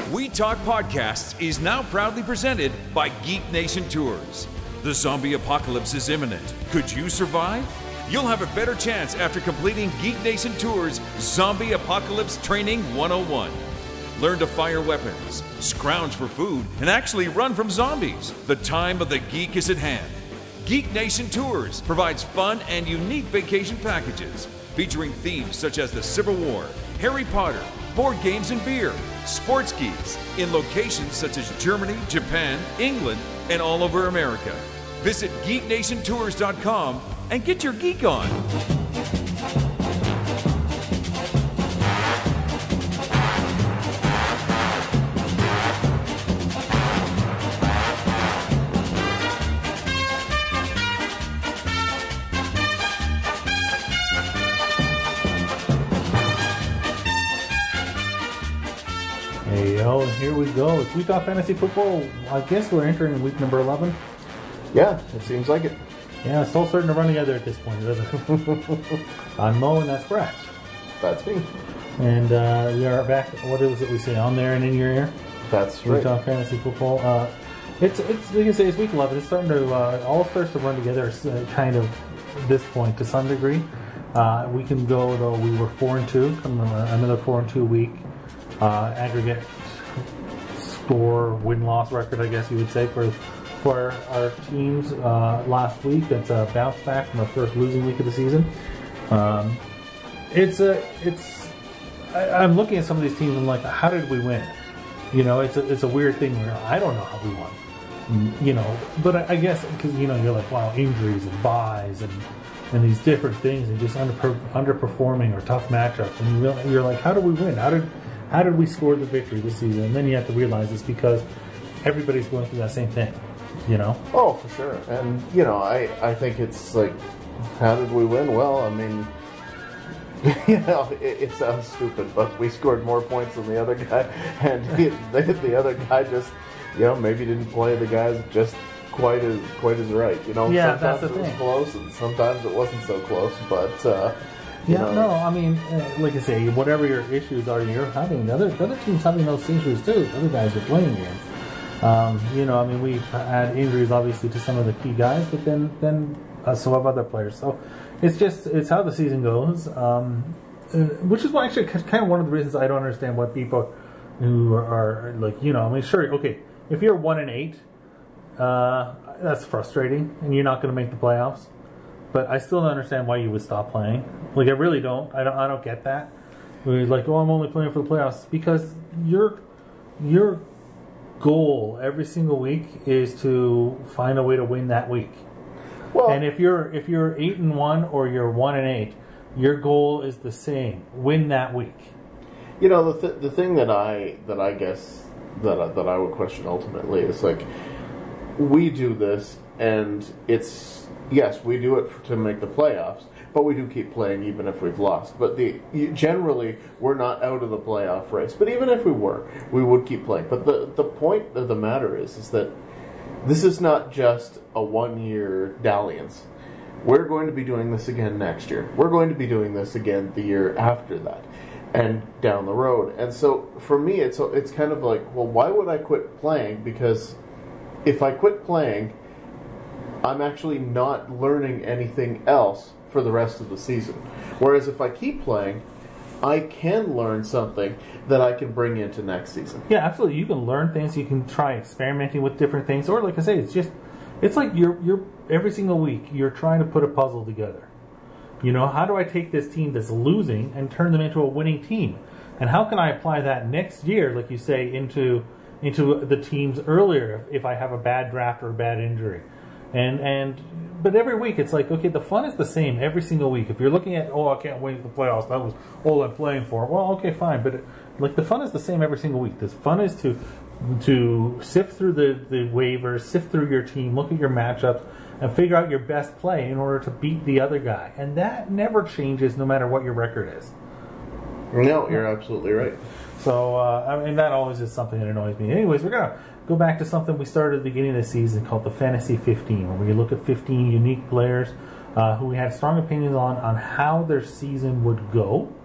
We Talk Podcasts is now proudly presented by Geek Nation Tours. The zombie apocalypse is imminent. Could you survive? You'll have a better chance after completing Geek Nation Tours Zombie Apocalypse Training 101. Learn to fire weapons, scrounge for food, and actually run from zombies. The time of the geek is at hand. Geek Nation Tours provides fun and unique vacation packages featuring themes such as the Civil War, Harry Potter, board games and beer, sports skis in locations such as Germany, Japan, England, and all over America. Visit geeknationtours.com and get your geek on. Hey yo, and here we go. It's We Talk Fantasy Football. I guess we're entering week number 11. Yeah, it seems like it. Yeah, it's all starting to run together at this point, doesn't it? I'm Mo, and that's Brett. That's me. And we are back. What is it we say? On there and in your ear. That's We right. Talk Fantasy Football. It's we can say it's week 11. It's starting to all starts to run together, kind of this point to some degree. We can go though. We were 4-2. Another 4-2 week. Aggregate score win-loss record, I guess you would say, for our teams last week. That's a bounce back from our first losing week of the season. I'm looking at some of these teams and I'm like, how did we win? You know, it's a weird thing where I don't know how we won. You know, but I guess because you're like, wow, injuries and buys and these different things and just underperforming or tough matchups, and you're like, how did we win? How did we score the victory this season? And then you have to realize it's because everybody's going through that same thing, you know? Oh, for sure. And, I think it's like, how did we win? Well, I mean, it sounds stupid, but we scored more points than the other guy. And the other guy just, maybe didn't play the guys just quite as right. Yeah, sometimes that's the it was thing. close and sometimes it wasn't so close, but... I mean, like I say, whatever your issues are you're having, the other team's having those issues too. The other guys are playing against. We've had injuries obviously to some of the key guys, but then some of other players. So it's how the season goes, which is why actually kind of one of the reasons I don't understand why people who are like, sure, okay, if you're 1-8, that's frustrating, and you're not going to make the playoffs. But I still don't understand why you would stop playing. Like, I really don't. I don't get that. We're like, I'm only playing for the playoffs. Because your goal every single week is to find a way to win that week. Well, and if you're 8-1 or you're 1-8, your goal is the same: win that week. The thing that I guess that I would question ultimately is like, we do this and it's. Yes, we do it to make the playoffs, but we do keep playing even if we've lost. But generally, we're not out of the playoff race. But even if we were, we would keep playing. But the point of the matter is that this is not just a one-year dalliance. We're going to be doing this again next year. We're going to be doing this again the year after that, and down the road. And so for me, it's kind of like, well, why would I quit playing? Because if I quit playing, I'm actually not learning anything else for the rest of the season. Whereas if I keep playing, I can learn something that I can bring into next season. Yeah, absolutely. You can learn things. You can try experimenting with different things. Or like I say, it's like you're every single week you're trying to put a puzzle together. How do I take this team that's losing and turn them into a winning team? And how can I apply that next year, like you say, into the teams earlier if I have a bad draft or a bad injury? But every week it's like, okay, the fun is the same every single week. If you're looking at, I can't wait for the playoffs, that was all I'm playing for. Well, okay, fine, but the fun is the same every single week. The fun is to sift through the waivers, sift through your team, look at your matchups, and figure out your best play in order to beat the other guy. And that never changes no matter what your record is. No, you're absolutely right. So, that always is something that annoys me. Anyways, we're going to go back to something we started at the beginning of the season called the Fantasy 15, where we look at 15 unique players who we had strong opinions on how their season would go.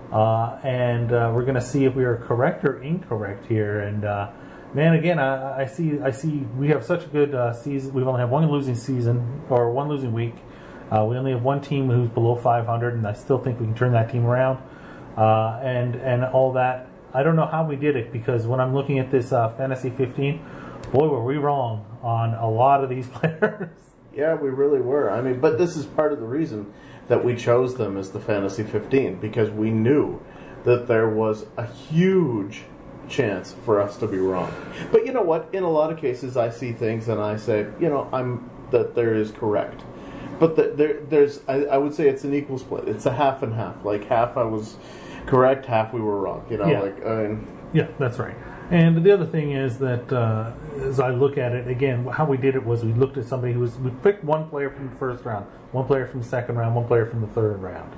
and we're going to see if we are correct or incorrect here. And man, again, I see we have such a good season. We've only had one losing season or one losing week. We only have one team who's below 500, and I still think we can turn that team around. And all that. I don't know how we did it, because when I'm looking at this Fantasy 15, boy, were we wrong on a lot of these players. Yeah, we really were. I mean, but this is part of the reason that we chose them as the Fantasy 15, because we knew that there was a huge chance for us to be wrong. But you know what? In a lot of cases, I see things and I say, that there is correct. But there's, I would say it's an equal split. It's a half and half. Like half I was correct, half we were wrong. Yeah, that's right. And the other thing is that as I look at it, again, how we did it was we looked at somebody we picked one player from the first round, one player from the second round, one player from the third round.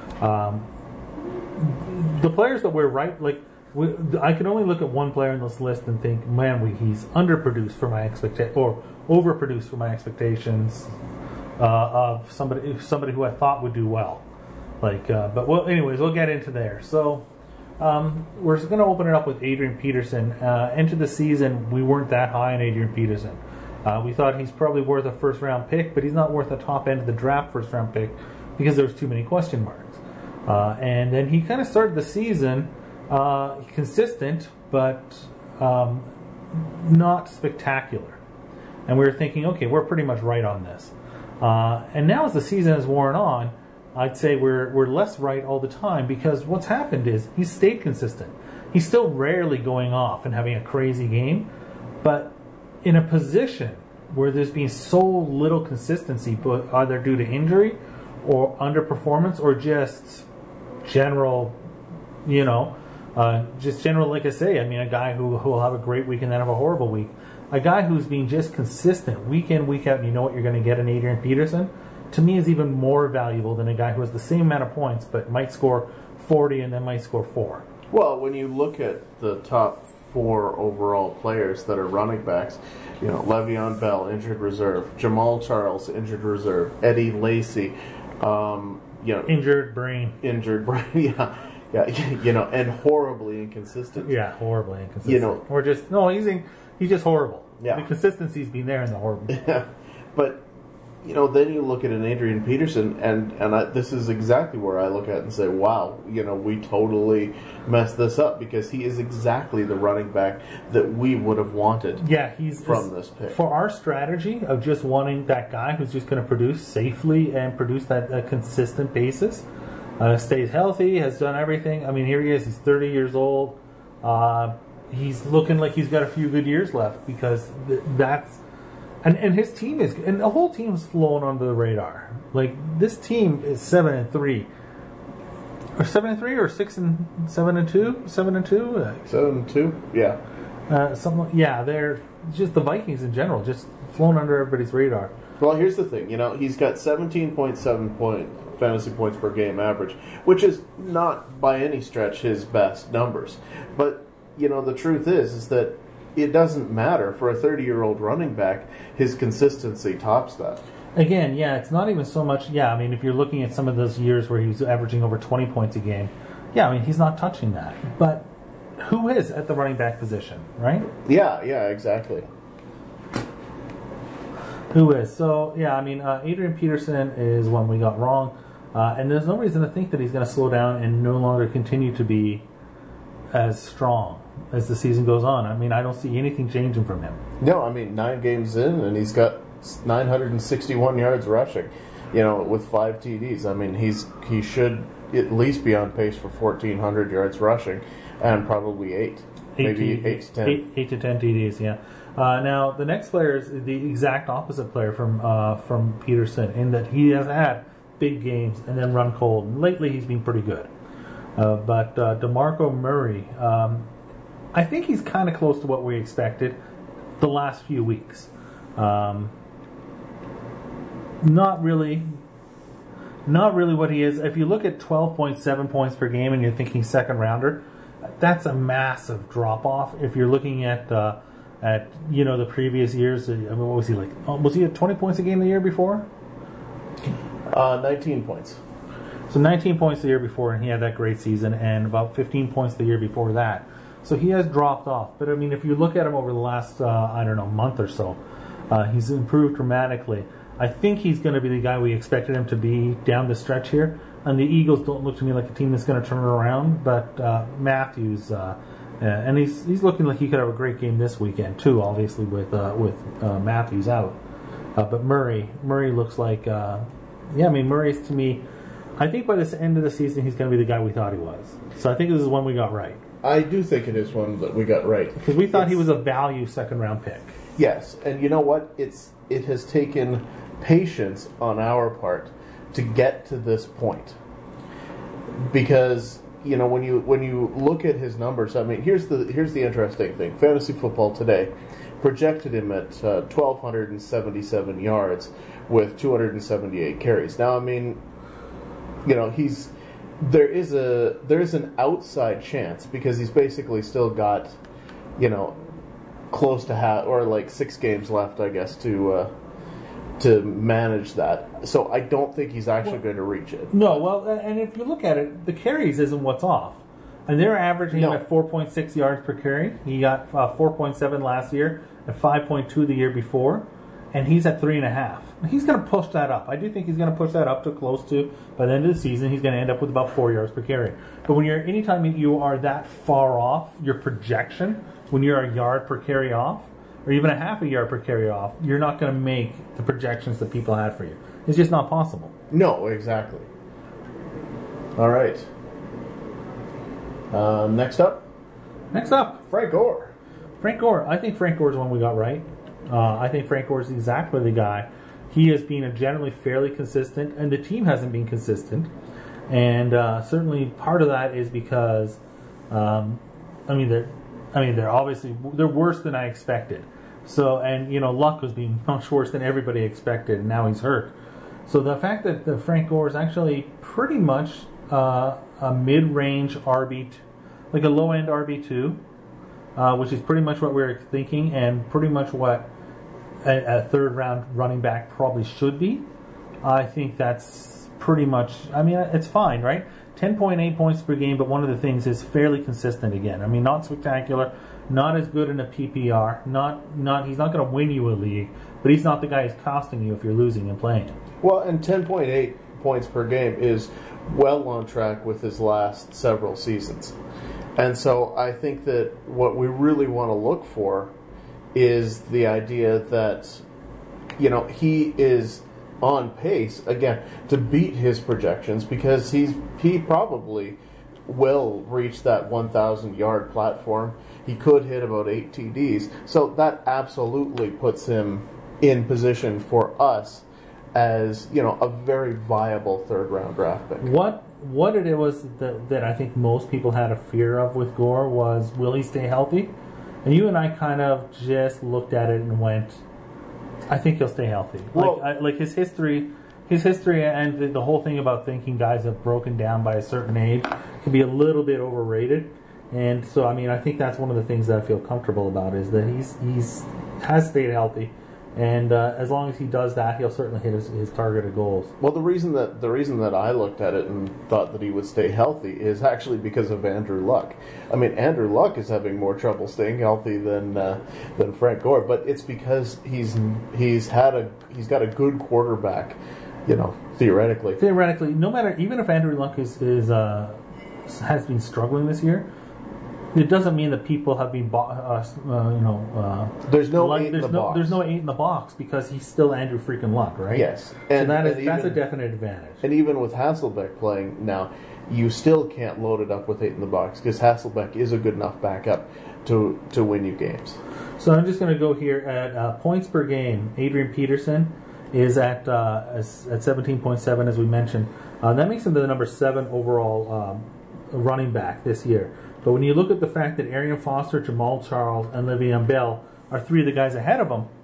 The players that we're right, I can only look at one player in this list and think, man, he's underproduced for my or overproduced for my expectations of somebody who I thought would do well. Anyways, we'll get into there. So we're going to open it up with Adrian Peterson. Into the season, we weren't that high on Adrian Peterson. We thought he's probably worth a first-round pick, but he's not worth the top end of the draft first-round pick because there was too many question marks. And then he kind of started the season consistent, but not spectacular. And we were thinking, okay, we're pretty much right on this. And now as the season has worn on, I'd say we're less right all the time, because what's happened is he's stayed consistent. He's still rarely going off and having a crazy game, but in a position where there's been so little consistency, but either due to injury or underperformance or just general, like I say, I mean, a guy who will have a great week and then have a horrible week. A guy who's been just consistent week in, week out, and you know what you're going to get in Adrian Peterson, to me is even more valuable than a guy who has the same amount of points but might score 40 and then might score 4. Well, when you look at the top 4 overall players that are running backs, Le'Veon Bell, injured reserve, Jamal Charles, injured reserve, Eddie Lacy, injured brain, yeah. Yeah, and horribly inconsistent. Yeah, horribly inconsistent. Or just he's just horrible. Yeah, the consistency's been there in the horrible. Yeah, but then you look at an Adrian Peterson, and this is exactly where I look at it and say, wow, we totally messed this up, because he is exactly the running back that we would have wanted. Yeah, he's from this pick. For our strategy of just wanting that guy who's just going to produce safely and produce that a consistent basis, stays healthy, has done everything. I mean, here he is. He's 30 years old. He's looking like he's got a few good years left, because that's. And his team is, and the whole team's flown under the radar. Like, this team is 7-3, or 7-3, or 6-7-2, 7-2, 7-2, yeah. They're just the Vikings in general, just flown under everybody's radar. Well, here's the thing, he's got 17.7 fantasy points per game average, which is not by any stretch his best numbers. But the truth is that it doesn't matter. For a 30-year-old running back, his consistency tops that. Again, it's not even so much, I mean, if you're looking at some of those years where he was averaging over 20 points a game, I mean, he's not touching that. But who is at the running back position, right? Yeah, exactly. Who is? So, I mean, Adrian Peterson is one we got wrong. And there's no reason to think that he's going to slow down and no longer continue to be as strong as the season goes on. I mean, I don't see anything changing from him. No, I mean, 9 games in, and he's got 961 yards rushing, with 5 TDs. I mean, he should at least be on pace for 1,400 yards rushing, and probably 8 to 10. 8 to 10 TDs, yeah. Now, the next player is the exact opposite player from Peterson, in that he has had big games and then run cold. And lately, he's been pretty good. But DeMarco Murray, I think he's kind of close to what we expected the last few weeks. Not really what he is. If you look at 12.7 points per game and you're thinking second rounder, that's a massive drop off. If you're looking at the previous years, I mean, what was he like? Was he at 20 points a game the year before? 19 points. So 19 points the year before, and he had that great season, and about 15 points the year before that. So he has dropped off. But, I mean, if you look at him over the last, month or so, he's improved dramatically. I think he's going to be the guy we expected him to be down the stretch here. And the Eagles don't look to me like a team that's going to turn it around. But Matthews, and he's looking like he could have a great game this weekend, too, obviously, with Matthews out. But Murray looks like, Murray's to me, I think by the end of the season, he's going to be the guy we thought he was. So I think this is one we got right. I do think it is one that we got right. Because we thought he was a value second-round pick. Yes, and you know what? It has taken patience on our part to get to this point. Because, you know, when you look at his numbers, I mean, here's the interesting thing. Fantasy Football Today projected him at 1,277 yards with 278 carries. Now, I mean, you know, there is an outside chance because he's basically still got, you know, close to half or like 6 games left, I guess, to manage that. So I don't think he's actually going to reach it. No, well, and if you look at it, the carries isn't what's off. And they're averaging him at 4.6 yards per carry. He got 4.7 last year and 5.2 the year before. And he's at 3.5. He's going to push that up. I do think he's going to push that up to close to, by the end of the season, he's going to end up with about 4 yards per carry. But anytime you are that far off your projection, when you're a yard per carry off, or even a half a yard per carry off, you're not going to make the projections that people had for you. It's just not possible. No, exactly. All right. Next up, Frank Gore. Frank Gore. I think Frank Gore is the one we got right. I think Frank Gore is exactly the guy. He has been generally fairly consistent, and the team hasn't been consistent. And certainly part of that is because, they're obviously they're worse than I expected. So, and you know, Luck was being much worse than everybody expected, and now he's hurt. So the fact that Frank Gore is actually pretty much a mid-range RB, like a low-end RB2, which is pretty much what we were thinking, and pretty much what a third-round running back probably should be. I think that's pretty much. I mean, it's fine, right? 10.8 points per game, but one of the things is fairly consistent again. I mean, not spectacular, not as good in a PPR. He's not going to win you a league, but he's not the guy who's costing you if you're losing and playing. Well, and 10.8 points per game is well on track with his last several seasons. And so I think that what we really want to look for is the idea that, you know, he is on pace, again, to beat his projections because he probably will reach that 1,000-yard platform. He could hit about 8 TDs. So that absolutely puts him in position for us as, you know, a very viable third-round draft pick. What it was that I think most people had a fear of with Gore was, will he stay healthy? And you and I kind of just looked at it and went, I think he'll stay healthy. Well, like his history and the whole thing about thinking guys have broken down by a certain age can be a little bit overrated. And so, I mean, I think that's one of the things that I feel comfortable about is that he's has stayed healthy. And as long as he does that, he'll certainly hit his targeted goals. Well, the reason that I looked at it and thought that he would stay healthy is actually because of Andrew Luck. I mean, Andrew Luck is having more trouble staying healthy than Frank Gore, but it's because he's got a good quarterback, you know, theoretically. Theoretically, no matter, even if Andrew Luck has been struggling this year, it doesn't mean that people have been, there's no 8 in the box. There's no 8 in the box because he's still Andrew freaking Luck, right? Yes, and that's a definite advantage. And even with Hasselbeck playing now, you still can't load it up with 8 in the box because Hasselbeck is a good enough backup to win you games. So I'm just going to go here at points per game. Adrian Peterson is at 17.7, as we mentioned. That makes him the number 7 overall running back this year. But when you look at the fact that Arian Foster, Jamal Charles, and Le'Veon Bell are 3 of the guys ahead of him,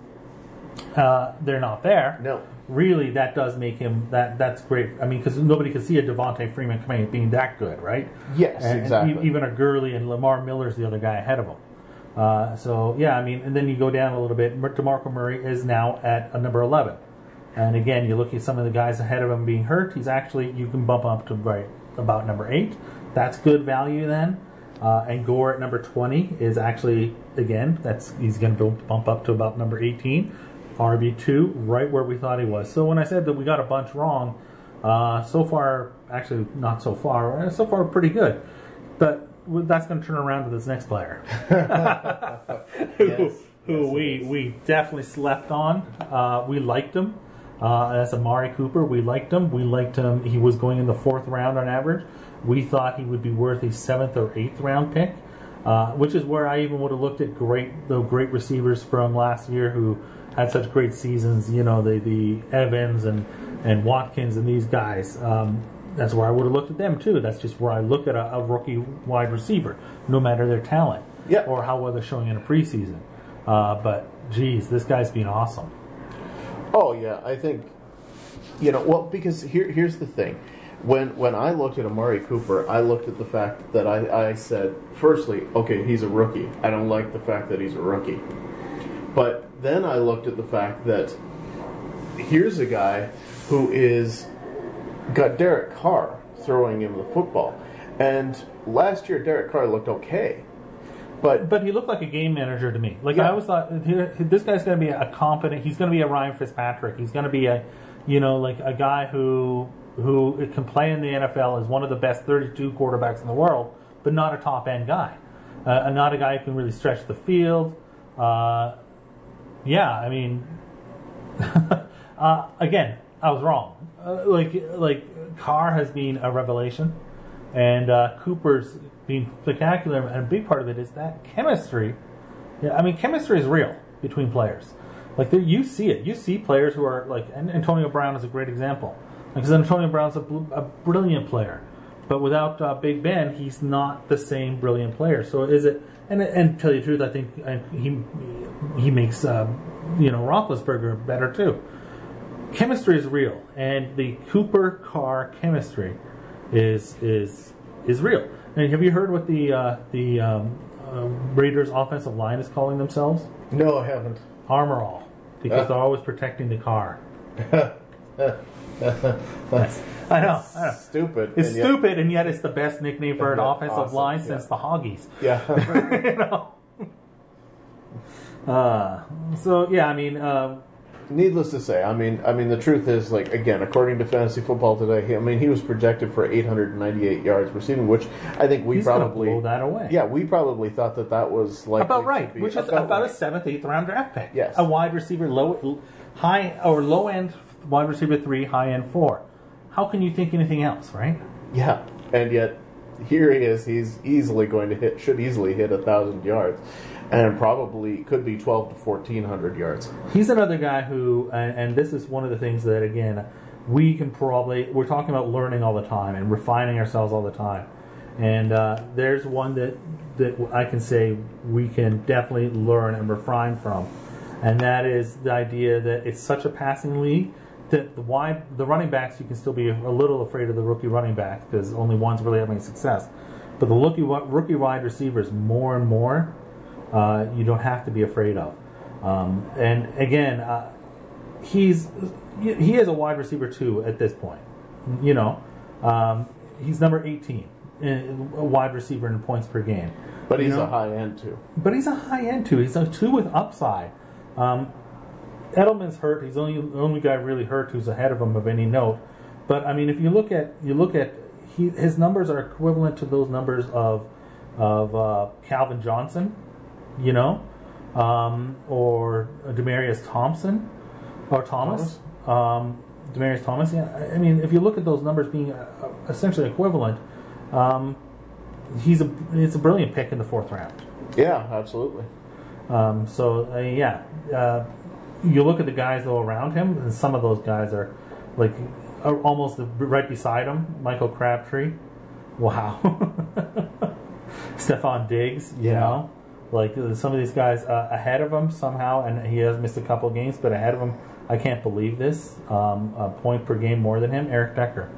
they're not there. No. Really, that does make him, that's great. I mean, because nobody can see a Devontae Freeman being that good, right? Yes, exactly. And even a Gurley and Lamar Miller's the other guy ahead of him. So, yeah, I mean, and then you go down a little bit. DeMarco Murray is now at number 11. And again, you look at some of the guys ahead of him being hurt. You can bump up to right about number 8. That's good value then. And Gore at number 20 is actually, again, he's going to bump up to about number 18. RB2, right where we thought he was. So when I said that we got a bunch wrong, so far, actually not so far, pretty good. But that's going to turn around to this next player. who we definitely slept on. We liked him. That's Amari Cooper. We liked him. He was going in the 4th round on average. We thought he would be worth a 7th or 8th round pick, which is where I even would have looked at the great receivers from last year who had such great seasons. You know, the Evans and Watkins and these guys. That's where I would have looked at them too. That's just where I look at a rookie wide receiver, no matter their talent or how well they're showing in a preseason. But geez, this guy's been awesome. Oh yeah, I think because here's the thing. When I looked at Amari Cooper, I looked at the fact that I said, firstly, okay, he's a rookie. I don't like the fact that he's a rookie. But then I looked at the fact that here's a guy who got Derek Carr throwing him the football. And last year, Derek Carr looked okay. But he looked like a game manager to me. I always thought, this guy's going to be a competent, he's going to be a Ryan Fitzpatrick. He's going to be a guy who can play in the NFL as one of the best 32 quarterbacks in the world, but not a top-end guy. Not a guy who can really stretch the field. Again, I was wrong. Carr has been a revelation, and Cooper's been spectacular, and a big part of it is that chemistry. Chemistry is real between players. You see it. You see players who are and Antonio Brown is a great example. Because Antonio Brown's a brilliant player, but without Big Ben, he's not the same brilliant player. So is it? And to tell you the truth, I think he makes Roethlisberger better too. Chemistry is real, and the Cooper Carr chemistry is real. And have you heard what the Raiders offensive line is calling themselves? No, I haven't. Armor All, because they're always protecting the car. I know. Stupid. It's stupid, and yet it's the best nickname for an offensive line since the Hoggies. Yeah. Needless to say, the truth is, again, according to Fantasy Football Today, he was projected for 898 yards receiving, which I think He's probably blow that away. Yeah, we probably thought that was about right, which is about a 7th, 8th round draft pick. Yes, a wide receiver, low end wide receiver 3, high end 4. How can you think anything else, right? Yeah, and yet here he is. He's should easily hit 1,000 yards. And probably could be 12 to 1,400 yards. He's another guy who, and this is one of the things that, again, we're talking about learning all the time and refining ourselves all the time. And there's one that I can say we can definitely learn and refine from. And that is the idea that it's such a passing league that the running backs, you can still be a little afraid of the rookie running back because only one's really having success. But the rookie wide receivers, more and more, you don't have to be afraid of. And again, he is a wide receiver too at this point. He's number 18, a wide receiver in points per game. But he's a high end too. He's a 2 with upside. Edelman's hurt. He's the only guy really hurt who's ahead of him of any note. But if you look at his numbers are equivalent to those numbers of Calvin Johnson. Or Demaryius Thomas. Demaryius Thomas. Yeah, if you look at those numbers being essentially equivalent, it's a brilliant pick in the 4th round. Yeah, absolutely. You look at the guys though around him, and some of those guys are almost right beside him. Michael Crabtree. Wow. Stephon Diggs. You know. Some of these guys ahead of him somehow, and he has missed a couple of games, but ahead of him, I can't believe this. A point per game more than him, Eric Decker.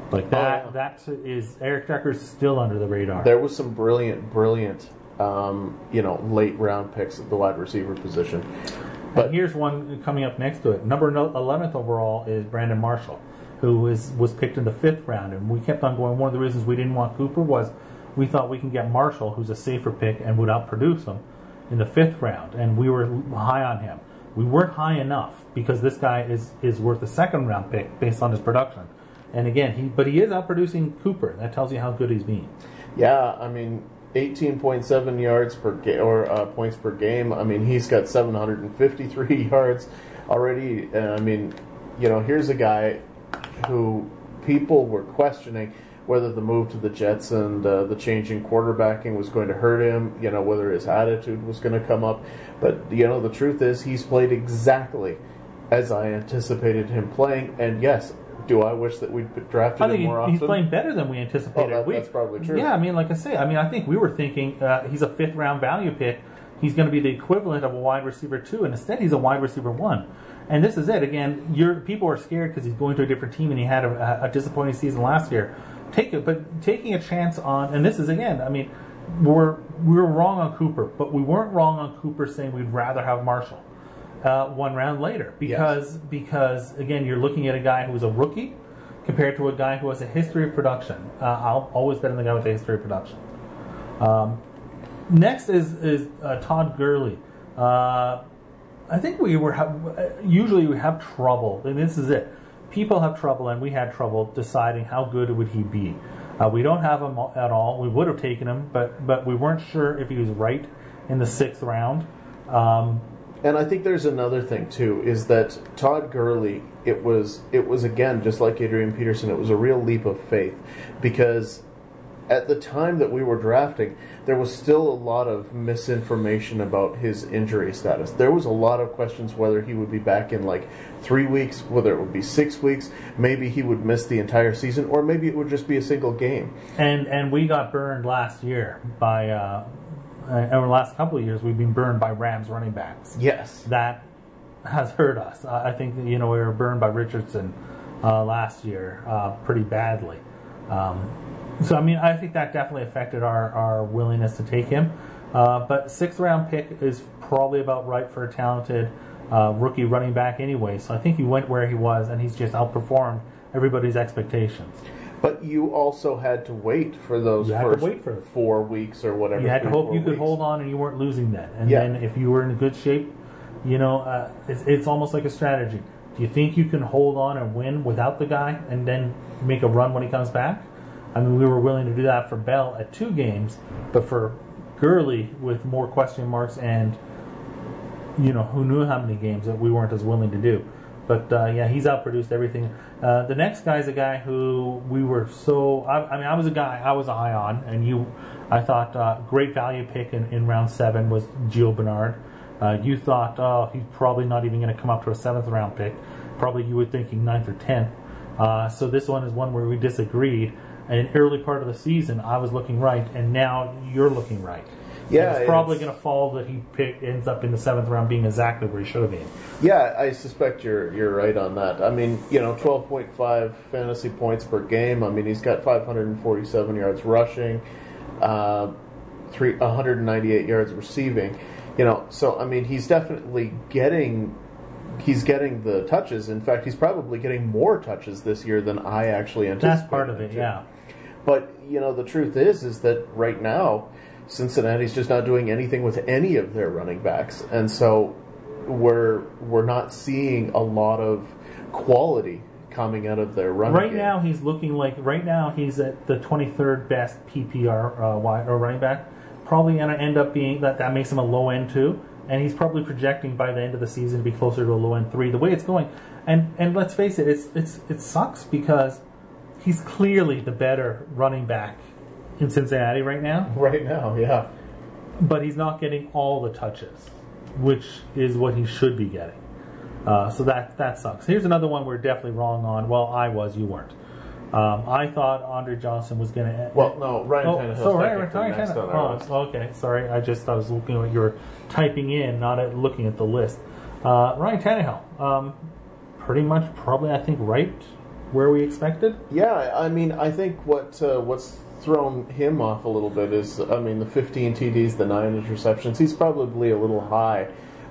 Eric Decker's still under the radar. There was some brilliant, late round picks at the wide receiver position. But here's one coming up next to it. Number 11th overall is Brandon Marshall, who was picked in the 5th round. And we kept on going. One of the reasons we didn't want Cooper was we thought we can get Marshall, who's a safer pick and would outproduce him in the 5th round. And we were high on him. We weren't high enough because this guy is worth a 2nd round pick based on his production. And again, he is outproducing Cooper. That tells you how good he's being. Yeah, I mean, 18.7 yards per points per game. I mean, he's got 753 yards already. And I mean, here's a guy who people were questioning whether the move to the Jets and the change in quarterbacking was going to hurt him, whether his attitude was going to come up. But, the truth is he's played exactly as I anticipated him playing. And yes, do I wish that we'd drafted him more often? He's playing better than we anticipated. That's probably true. Yeah, I mean, like I say, I think we were thinking he's a 5th round value pick. He's going to be the equivalent of a wide receiver 2, and instead he's a wide receiver 1. And this is it. Again, people are scared because he's going to a different team and he had a disappointing season last year. But taking a chance on, and this is again, I mean, we were wrong on Cooper, but we weren't wrong on Cooper saying we'd rather have Marshall 1 round later because again, you're looking at a guy who's a rookie compared to a guy who has a history of production. I'll always bet on the guy with a history of production. Next is Todd Gurley. I think usually we have trouble, and this is it. People have trouble, and we had trouble deciding how good would he be. We don't have him at all. We would have taken him, but we weren't sure if he was right in the 6th round. And I think there's another thing too, is that Todd Gurley, it was again just like Adrian Peterson, it was a real leap of faith, because at the time that we were drafting, there was still a lot of misinformation about his injury status. There was a lot of questions whether he would be back in 3 weeks, whether it would be 6 weeks, maybe he would miss the entire season, or maybe it would just be a single game. And we got burned last year by, over the last couple of years, we've been burned by Rams running backs. Yes. That has hurt us. I think that, we were burned by Richardson last year pretty badly. So, I mean, I think that definitely affected our willingness to take him. But 6th round pick is probably about right for a talented rookie running back anyway. So I think he went where he was, and he's just outperformed everybody's expectations. But you also had to wait for those first 4 weeks or whatever. You had to hope you could hold on and you weren't losing then. And then if you were in good shape, it's almost like a strategy. Do you think you can hold on and win without the guy and then make a run when he comes back? I mean, we were willing to do that for Bell at 2 games, but for Gurley with more question marks and, who knew how many games that we weren't as willing to do. But, he's outproduced everything. The next guy is a guy who we were I was a guy I was high on, and I thought great value pick in round 7 was Gio Bernard. You thought, he's probably not even going to come up to a 7th round pick. Probably you were thinking 9th or 10th. So this one is one where we disagreed. In early part of the season, I was looking right, and now you're looking right. Yeah, and it's probably going to fall that he ends up in the 7th round being exactly where he should have been. Yeah, I suspect you're right on that. I mean, 12.5 fantasy points per game. I mean, he's got 547 yards rushing, 198 yards receiving. So I mean, he's definitely getting the touches. In fact, he's probably getting more touches this year than I actually anticipated. That's part of it, yeah. But, the truth is that right now, Cincinnati's just not doing anything with any of their running backs. And so we're not seeing a lot of quality coming out of their running game. Right now he's at the 23rd best PPR running back. Probably going to end up being, that makes him a low end 2. And he's probably projecting by the end of the season to be closer to a low end 3. The way it's going, and let's face it, it sucks because he's clearly the better running back in Cincinnati right now. Right now, yeah. But he's not getting all the touches, which is what he should be getting. So that sucks. Here's another one we're definitely wrong on. Well, I was, you weren't. I thought Andre Johnson was going to... Well, no, Ryan Tannehill's Ryan next on our list. Okay, sorry. I was looking at what you were typing in, not looking at the list. Ryan Tannehill, pretty much probably, I think, right where we expected. Yeah, I mean, I think what's thrown him off a little bit is, the 15 TDs, the 9 interceptions. He's probably a little high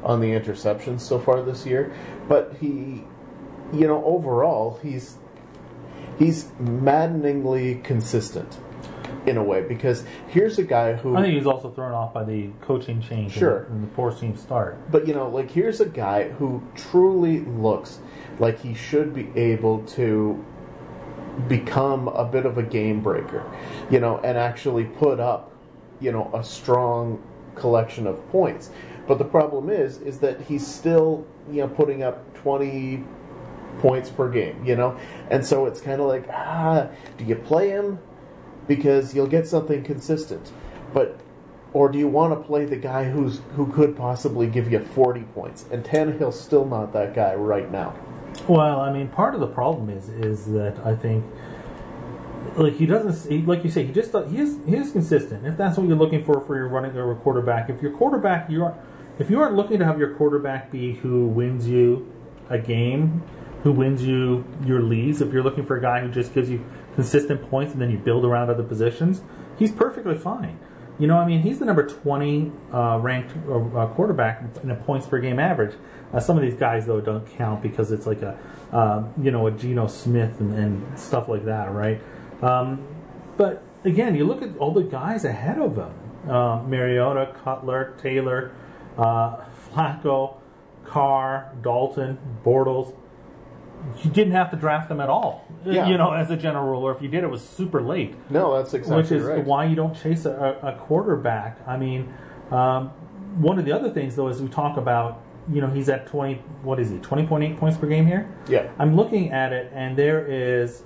on the interceptions so far this year, but he, overall he's maddeningly consistent in a way, because here's a guy who... I think he's also thrown off by the coaching change Sure. and the poor team start. But, here's a guy who truly looks like he should be able to become a bit of a game breaker, and actually put up, a strong collection of points. But the problem is that he's still, putting up 20 points per game, And so it's kind of like, do you play him? Because you'll get something consistent. Or do you want to play the guy who could possibly give you 40 points? And Tannehill's still not that guy right now. Well, I mean, part of the problem is that I think, he doesn't, like you say, he is consistent. If that's what you're looking for your running or quarterback, if you aren't looking to have your quarterback be who wins you a game, who wins you your leads, if you're looking for a guy who just gives you consistent points and then you build around other positions, he's perfectly fine. He's the number 20 ranked quarterback in a points per game average. Some of these guys, though, don't count because it's like a Geno Smith and stuff like that, right? But again, you look at all the guys ahead of him: Mariota, Cutler, Taylor, Flacco, Carr, Dalton, Bortles. You didn't have to draft them at all, as a general rule. Or if you did, it was super late. No, that's exactly right. Which is why you don't chase a quarterback. I mean, one of the other things, though, is we talk about, he's at 20, what is he, 20.8 points per game here? Yeah. I'm looking at it, and there is,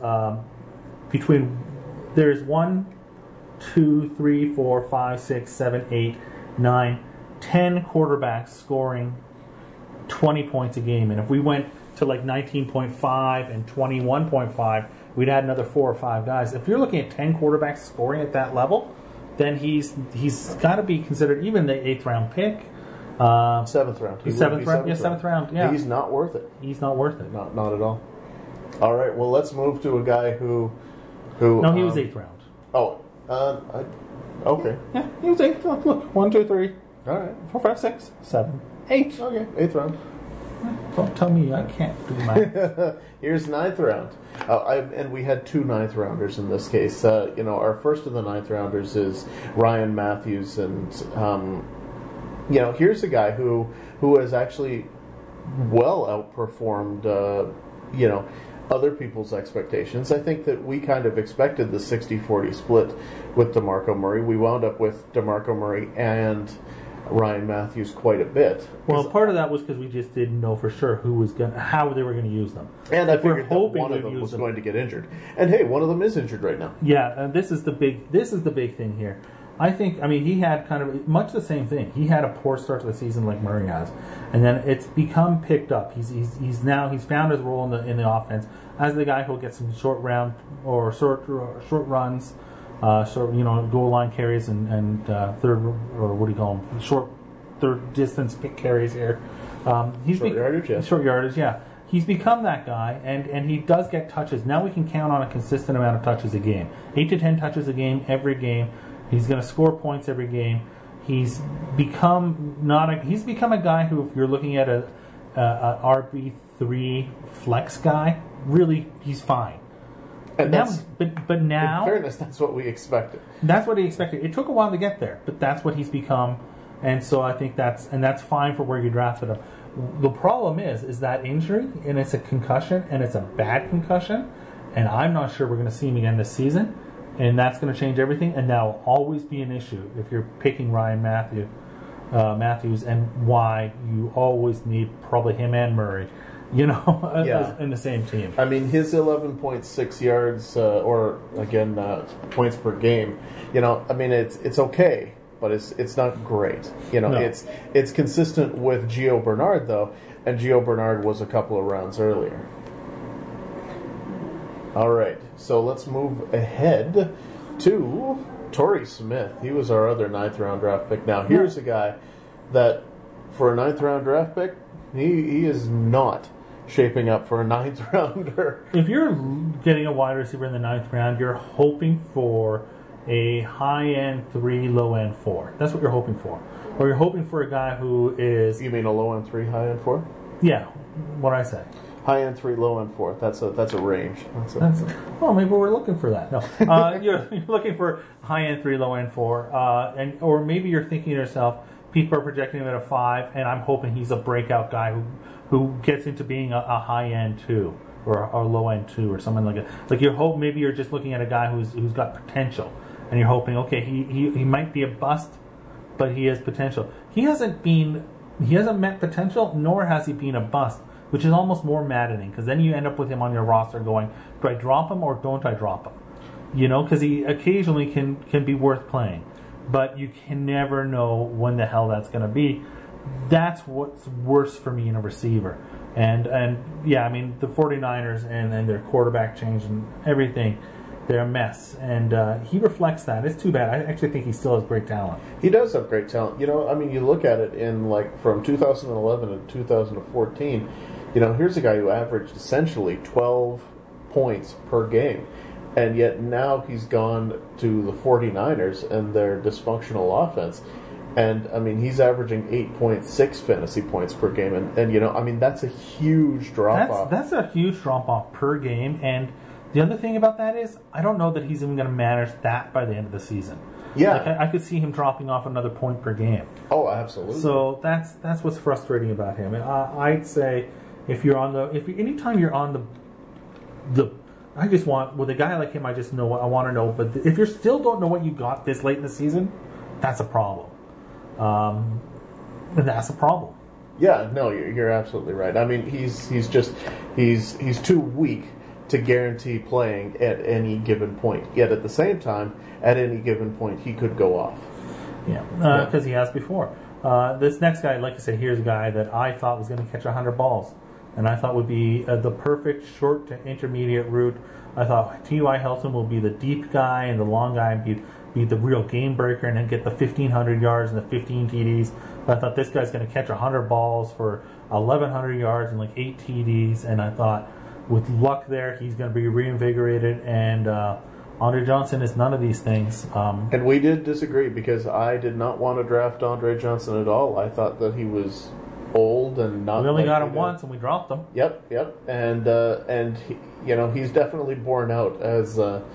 there's 1, 2, 3, 4, 5, 6, 7, 8, 9, 10 quarterbacks scoring 20 points a game. And if we went to like 19.5 and 21.5, we'd add another 4 or 5 guys. If you're looking at 10 quarterbacks scoring at that level, then he's got to be considered even the 8th round pick. 7th round. Seventh round. Yeah. He's not worth it. He's not worth it. Not at all. All right. Well, let's move to a guy who. No, he was 8th round. Oh. Okay. Yeah, he was 8th. Look, 1, 2, 3. All right. 4, 5, 6, 7, 8. Okay. 8th round. Don't tell me I can't do math. Here's 9th round. And we had 2 9th rounders in this case. Our first of the 9th rounders is Ryan Matthews, and here's a guy who has actually well outperformed other people's expectations. I think that we kind of expected the 60-40 split with DeMarco Murray. We wound up with DeMarco Murray and Ryan Matthews quite a bit. Well, part of that was because we just didn't know for sure how they were going to use them. And I figured that one of them was going to get injured. And hey, one of them is injured right now. Yeah, this is the big thing here. He had kind of much the same thing. He had a poor start to the season like Murray has, and then it's become picked up. He's found his role in the offense as the guy who'll get some short round or short runs, goal line carries and third, or what do you call them, short third distance pick carries here. Short yardage, yeah. He's become that guy, and he does get touches. Now we can count on a consistent amount of touches a game, 8 to 10 touches a game every game. He's going to score points every game. He's become a guy who, if you're looking at a RB3 flex guy, really he's fine. And but now, in fairness, that's what we expected. That's what he expected. It took a while to get there, but that's what he's become, and so I think that's fine for where you drafted him. The problem is that injury, and it's a concussion, and it's a bad concussion, and I'm not sure we're going to see him again this season. And that's going to change everything, and that will always be an issue if you're picking Ryan Matthews, and why you always need probably him and Murray, in the same team. I mean, his 11.6 yards, points per game, it's okay, but it's not great. No. It's consistent with Gio Bernard though, and Gio Bernard was a couple of rounds earlier. All right, so let's move ahead to Torrey Smith. He was our other 9th round draft pick. Now, here's a guy that, for a 9th round draft pick, he is not shaping up for a 9th rounder. If you're getting a wide receiver in the 9th round, you're hoping for a high end 3, low end 4. That's what you're hoping for. or you're hoping for a guy who is... You mean a low end 3, high end 4? Yeah, what I say. High end 3, low end 4. That's a range. Well, maybe we're looking for that. No, you're looking for high end 3, low end 4, or maybe you're thinking to yourself, people are projecting him at a 5, and I'm hoping he's a breakout guy who gets into being a high end 2 or a low end 2 or something like that. Like maybe you're just looking at a guy who's got potential, and you're hoping, okay, he might be a bust, but he has potential. He hasn't met potential, nor has he been a bust, which is almost more maddening, because then you end up with him on your roster going, do I drop him or don't I drop him? You know, because he occasionally can be worth playing, but you can never know when the hell that's going to be. That's what's worse for me in a receiver. And yeah, I mean, the 49ers and their quarterback change and everything, they're a mess. And he reflects that. It's too bad. I actually think he still has great talent. He does have great talent. You know, I mean, you look at it in, like, from 2011 to 2014, you know, here's a guy who averaged essentially 12 points per game. And yet now he's gone to the 49ers and their dysfunctional offense. And, I mean, he's averaging 8.6 fantasy points per game. And you know, I mean, that's a huge drop-off. That's a huge drop-off per game. And the other thing about that is, I don't know that he's even going to manage that by the end of the season. Yeah. Like, I could see him dropping off another point per game. Oh, absolutely. So that's what's frustrating about him. And I'd say anytime you're on the I just want, with a guy like him, I want to know. But if you still don't know what you got this late in the season, that's a problem. And that's a problem. Yeah, no, you're absolutely right. I mean, he's too weak to guarantee playing at any given point. Yet at the same time, at any given point, he could go off. Yeah, because he has before. This next guy, like I said, here's a guy that I thought was going to catch 100 balls. And I thought would be the perfect short to intermediate route. I thought T.Y. Hilton will be the deep guy, and the long guy be the real game breaker, and then get the 1,500 yards and the 15 TDs. But I thought this guy's going to catch 100 balls for 1,100 yards and like 8 TDs. And I thought, with luck there, he's going to be reinvigorated. And Andre Johnson is none of these things. And we did disagree, because I did not want to draft Andre Johnson at all. I thought that he was old and not. We only got him once, and we dropped him. Yep. And he, you know, he's definitely borne out as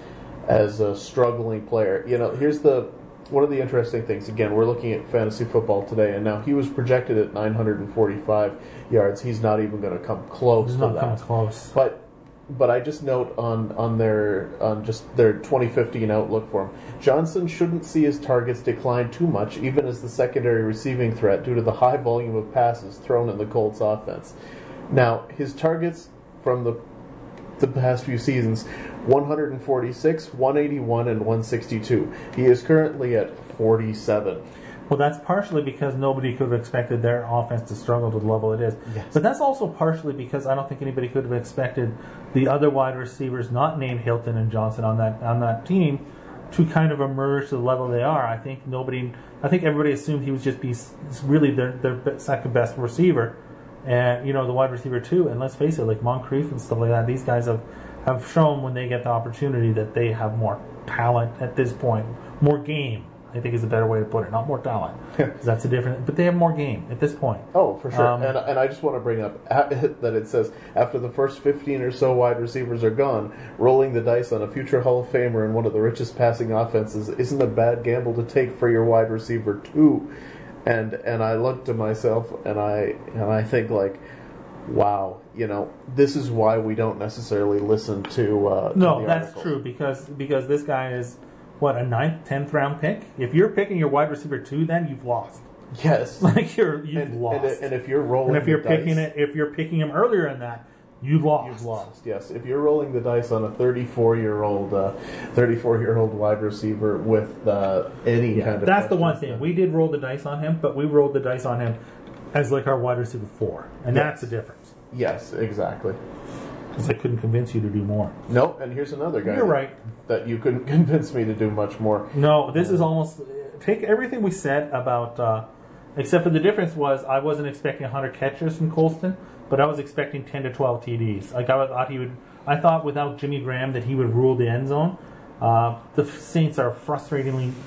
a struggling player. You know, here's one of the interesting things. Again, we're looking at fantasy football today, and now he was projected at 945 yards. He's not even going to come close to that. He's not coming close. But I just note on their 2015 outlook for him, Johnson shouldn't see his targets decline too much, even as the secondary receiving threat, due to the high volume of passes thrown in the Colts offense. Now, his targets from the past few seasons, 146, 181, and 162. He is currently at 47. Well, that's partially because nobody could have expected their offense to struggle to the level it is. Yes. But that's also partially because I don't think anybody could have expected the other wide receivers not named Hilton and Johnson on that team to kind of emerge to the level they are. I think everybody assumed he would just be really their second best receiver, and, you know, the wide receiver too. And let's face it, like Moncrief and stuff like that, these guys have shown when they get the opportunity that they have more talent at this point, more game, I think is a better way to put it. Not more talent, because that's a different. But they have more game at this point. Oh, for sure. And I just want to bring up that it says, after the first 15 or so wide receivers are gone, rolling the dice on a future Hall of Famer in one of the richest passing offenses isn't a bad gamble to take for your wide receiver too. And I look to myself and I think, like, wow, you know, this is why we don't necessarily listen to. No, that's true, because this guy is, what, a 9th, 10th round pick? If you're picking your wide receiver 2, then you've lost. Yes, like you've lost. And if you're rolling, and if you're the picking dice, if you're picking him earlier in that, you lost. You've lost. Yes, if you're rolling the dice on a 34-year-old wide receiver with any kind of. That's the one thing we did roll the dice on him, but we rolled the dice on him as like our wide receiver 4, and that's the difference. Yes, exactly. Because I couldn't convince you to do more. No, and here's another guy. You're right. That you couldn't convince me to do much more. No, this is almost... Take everything we said about... except for the difference was I wasn't expecting 100 catches from Colston, but I was expecting 10 to 12 TDs. Like I thought without Jimmy Graham that he would rule the end zone. The Saints are frustratingly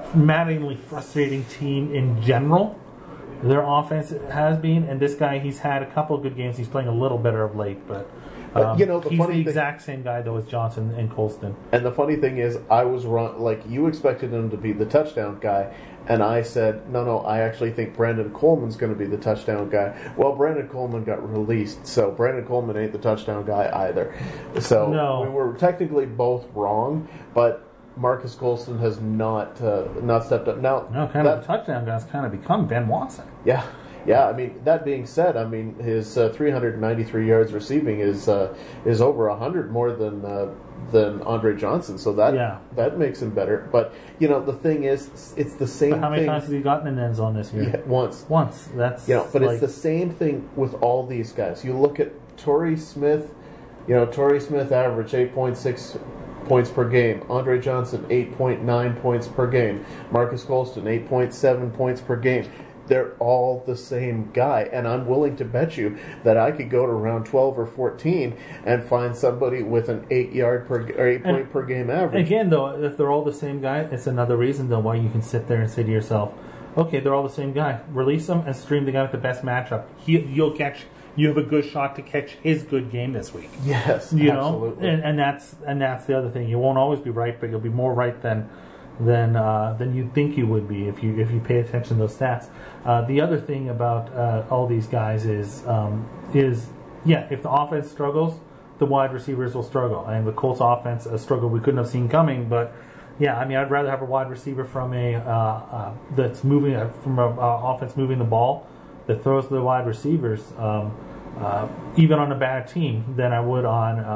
maddeningly frustrating team in general. Their offense has been, and this guy, he's had a couple of good games. He's playing a little better of late, but he's the exact same guy though as Johnson and Colston. And the funny thing is, I was wrong. Like, you expected him to be the touchdown guy, and I said, no, I actually think Brandon Coleman's going to be the touchdown guy. Well, Brandon Coleman got released, so Brandon Coleman ain't the touchdown guy either. So we were technically both wrong, but Marcus Colston has not stepped up. Now, the touchdown guy's kind of become Ben Watson. Yeah. I mean, that being said, I mean his 393 yards receiving is over 100 more than Andre Johnson. So that makes him better. But the thing is, it's the same. But how many times has he gotten in the end zone this year? Yeah, once. That's but it's the same thing with all these guys. You look at Torrey Smith. Torrey Smith averaged 8.6 points per game. Andre Johnson, 8.9 points per game. Marcus Colston, 8.7 points per game. They're all the same guy, and I'm willing to bet you that I could go to round 12 or 14 and find somebody with an 8 point per game average. Again, though, if they're all the same guy, it's another reason though why you can sit there and say to yourself, okay, they're all the same guy. Release them and stream the guy with the best matchup. You have a good shot to catch his good game this week. Yes, absolutely. And that's the other thing. You won't always be right, but you'll be more right than you think you would be if you pay attention to those stats. The other thing about all these guys is if the offense struggles, the wide receivers will struggle. And the Colts offense, a struggle we couldn't have seen coming, but yeah, I mean, I'd rather have a wide receiver from that's moving from an offense moving the ball that throws to the wide receivers, even on a bad team, than I would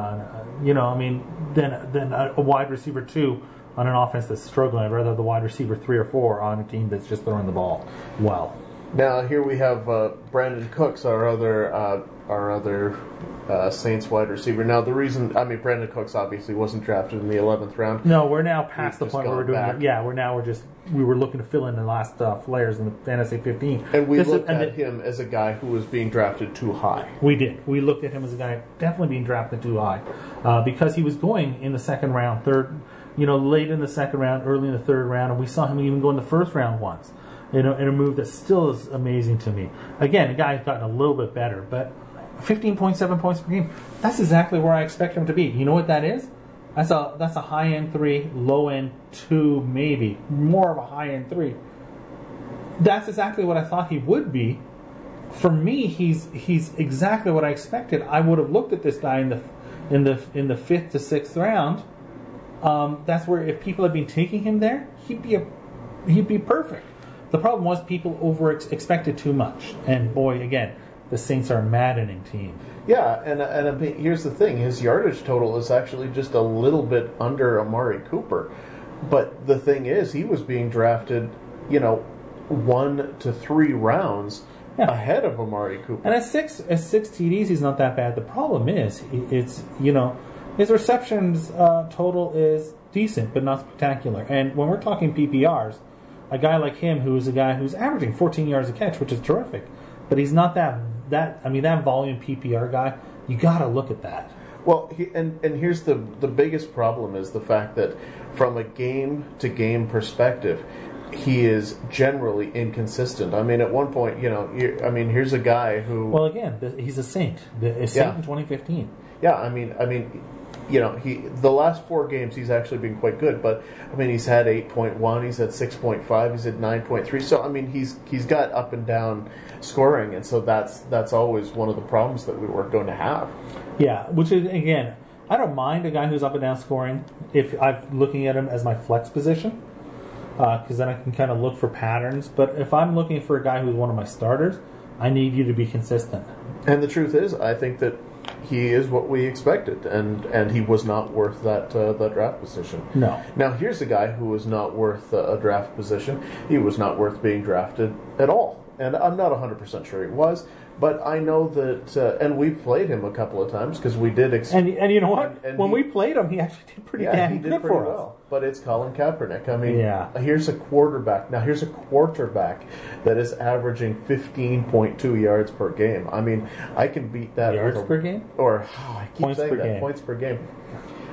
than a wide receiver 2 on an offense that's struggling. I'd rather have the wide receiver 3 or 4 on a team that's just throwing the ball well. Now here we have Brandon Cooks, our other Saints wide receiver. Now the reason, Brandon Cooks obviously wasn't drafted in the 11th round. No, we're now past the point where we're doing it. Yeah, we were looking to fill in the last flares in the Fantasy 15. And we looked at him as a guy who was being drafted too high. We did. We looked at him as a guy definitely being drafted too high because he was going in the second round, late in the second round, early in the third round, and we saw him even go in the first round once. In a move that still is amazing to me. Again, a guy who's gotten a little bit better, but 15.7 points per game, that's exactly where I expect him to be. You know what that is? That's a high-end 3, low-end 2, maybe. More of a high-end 3. That's exactly what I thought he would be. For me, he's exactly what I expected. I would have looked at this guy in the 5th to 6th round. That's where, if people had been taking him there, he'd be perfect. The problem was people expected too much, and boy, again, the Saints are a maddening team. Yeah, and here's the thing: his yardage total is actually just a little bit under Amari Cooper. But the thing is, he was being drafted, 1 to 3 rounds ahead of Amari Cooper. And at six TDs, he's not that bad. The problem is, his receptions total is decent, but not spectacular. And when we're talking PPRs, a guy like him, who is a guy who's averaging 14 yards a catch, which is terrific, but he's not that volume PPR guy. You got to look at that. Well, and here's the biggest problem is the fact that from a game to game perspective, he is generally inconsistent. At one point, here's a guy who. Well, again, he's a Saint. A Saint in 2015. Yeah, the last 4 games he's actually been quite good, but he's had 8.1, he's had 6.5, he's had 9.3. So he's got up and down scoring, and so that's always one of the problems that we were going to have. Yeah, which is, again, I don't mind a guy who's up and down scoring if I'm looking at him as my flex position, because then I can kind of look for patterns. But if I'm looking for a guy who's one of my starters, I need you to be consistent. And the truth is, I think that he is what we expected, and he was not worth that draft position. No. Now, here's a guy who was not worth a draft position. He was not worth being drafted at all. And I'm not 100% sure he was, but I know that, and we played him a couple of times because we did. And you know what? When we played him, he actually did pretty damn good for us. Well. But it's Colin Kaepernick. Here's a quarterback. Now, here's a quarterback that is averaging 15.2 yards per game. I can beat that. Yards per game? Or I keep points saying per that. Game. Points per game.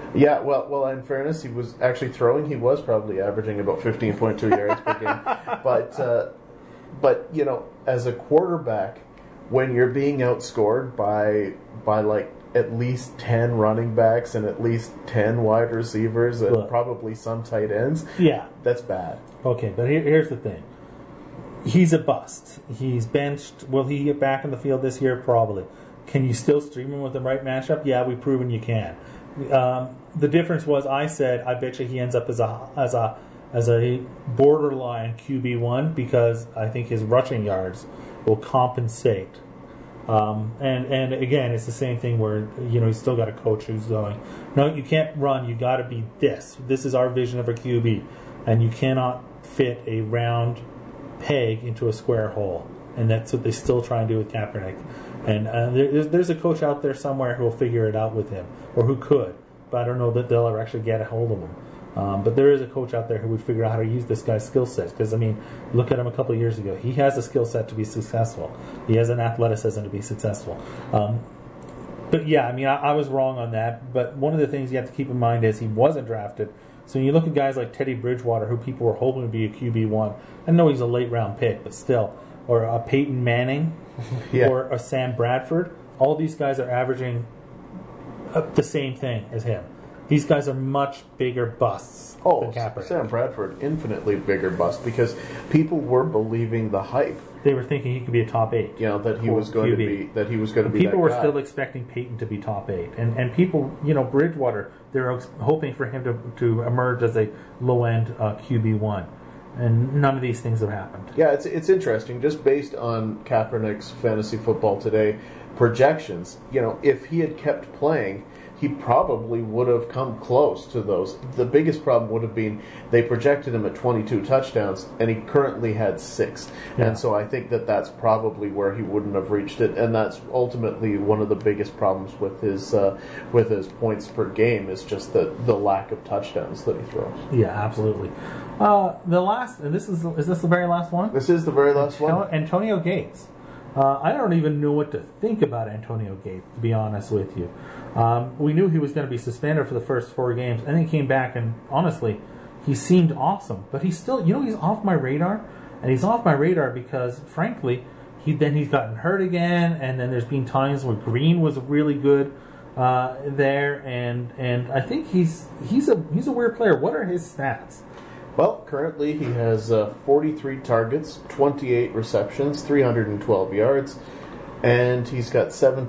Yeah, well, in fairness, he was actually throwing. He was probably averaging about 15.2 yards per game. But you know, as a quarterback, when you're being outscored by like at least 10 running backs and at least 10 wide receivers and probably some tight ends, that's bad. Okay, but here's the thing. He's a bust. He's benched. Will he get back in the field this year? Probably. Can you still stream him with the right matchup? Yeah, we've proven you can. The difference was I said I bet you he ends up as a borderline QB1 because I think his rushing yards will compensate. And again, it's the same thing where he's still got a coach who's going, no, you can't run. You got to be this. This is our vision of a QB, and you cannot fit a round peg into a square hole. And that's what they still try and do with Kaepernick. And there's a coach out there somewhere who will figure it out with him, or who could, but I don't know that they'll ever actually get a hold of him. But there is a coach out there who would figure out how to use this guy's skill set. Because, I mean, look at him a couple of years ago. He has a skill set to be successful. He has an athleticism to be successful. But, yeah, I mean, I was wrong on that. But one of the things you have to keep in mind is he wasn't drafted. So when you look at guys like Teddy Bridgewater, who people were hoping to be a QB1, I know he's a late-round pick, but still. Or a Peyton Manning, or a Sam Bradford. All these guys are averaging the same thing as him. These guys are much bigger busts than Kaepernick. Sam Bradford, infinitely bigger bust because people were believing the hype. They were thinking he could be a top 8. You know, that he was going to be that people were still expecting Peyton to be top 8. And people, Bridgewater, they were hoping for him to emerge as a low-end QB1. And none of these things have happened. Yeah, it's interesting. Just based on Kaepernick's fantasy football today projections, if he had kept playing, he probably would have come close to those. The biggest problem would have been they projected him at 22 touchdowns, and he currently had 6. Yeah. And so I think that's probably where he wouldn't have reached it, and that's ultimately one of the biggest problems with his points per game is just the lack of touchdowns that he throws. Yeah, absolutely. The last, and is this the very last one? This is the very last one. Antonio Gates. I don't even know what to think about Antonio Gates, to be honest with you. We knew he was going to be suspended for the first 4 games, and then he came back, and honestly, he seemed awesome. But he's still, he's off my radar, and he's off my radar because, frankly, he's gotten hurt again, and then there's been times where Green was really good there, and I think he's a weird player. What are his stats? Well, currently he has 43 targets, 28 receptions, 312 yards, and he's got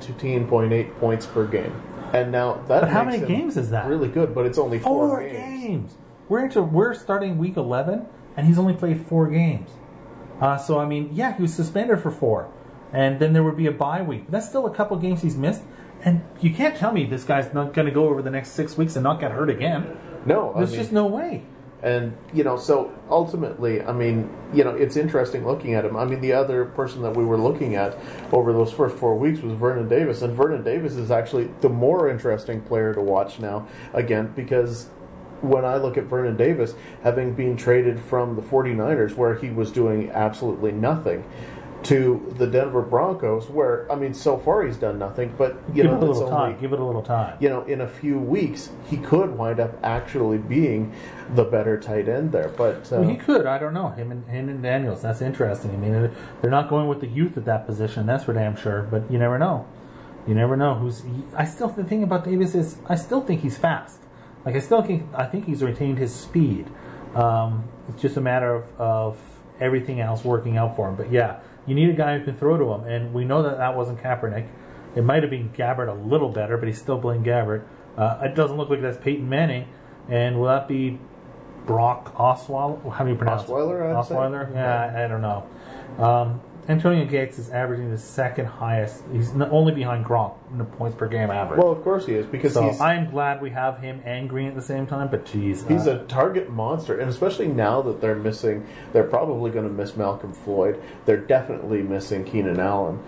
17.8 points per game. And now that. But how many games is that? Really good, but it's only 4 games. We're starting week 11, and he's only played 4 games. So I mean, yeah, he was suspended for 4, and then there would be a bye week. But that's still a couple games he's missed, and you can't tell me this guy's not going to go over the next 6 weeks and not get hurt again. No, there's just no way. And, so ultimately, I mean, it's interesting looking at him. I mean, the other person that we were looking at over those first 4 weeks was Vernon Davis. And Vernon Davis is actually the more interesting player to watch now, again, because when I look at Vernon Davis, having been traded from the 49ers, where he was doing absolutely nothing, to the Denver Broncos, where, I mean, so far he's done nothing, but, Give it a little time. In a few weeks, he could wind up actually being the better tight end there. But he could. I don't know. Him and Daniels, that's interesting. I mean, they're not going with the youth at that position, that's for damn sure, but you never know. You never know. The thing about Davis is, I still think he's fast. Like, I think he's retained his speed. It's just a matter of everything else working out for him. But yeah, you need a guy who can throw to him, and we know that wasn't Kaepernick. It might have been Gabbert a little better, but he's still Blaine Gabbert. It doesn't look like that's Peyton Manning, and will that be Brock Osweiler? How do you pronounce Osweiler? Osweiler? Yeah, I don't know. Antonio Gates is averaging the second highest. He's only behind Gronk in the points per game average. Well, of course he is, because I'm glad we have him and Green at the same time. But geez, he's a target monster, and especially now that they're probably going to miss Malcolm Floyd. They're definitely missing Keenan Allen.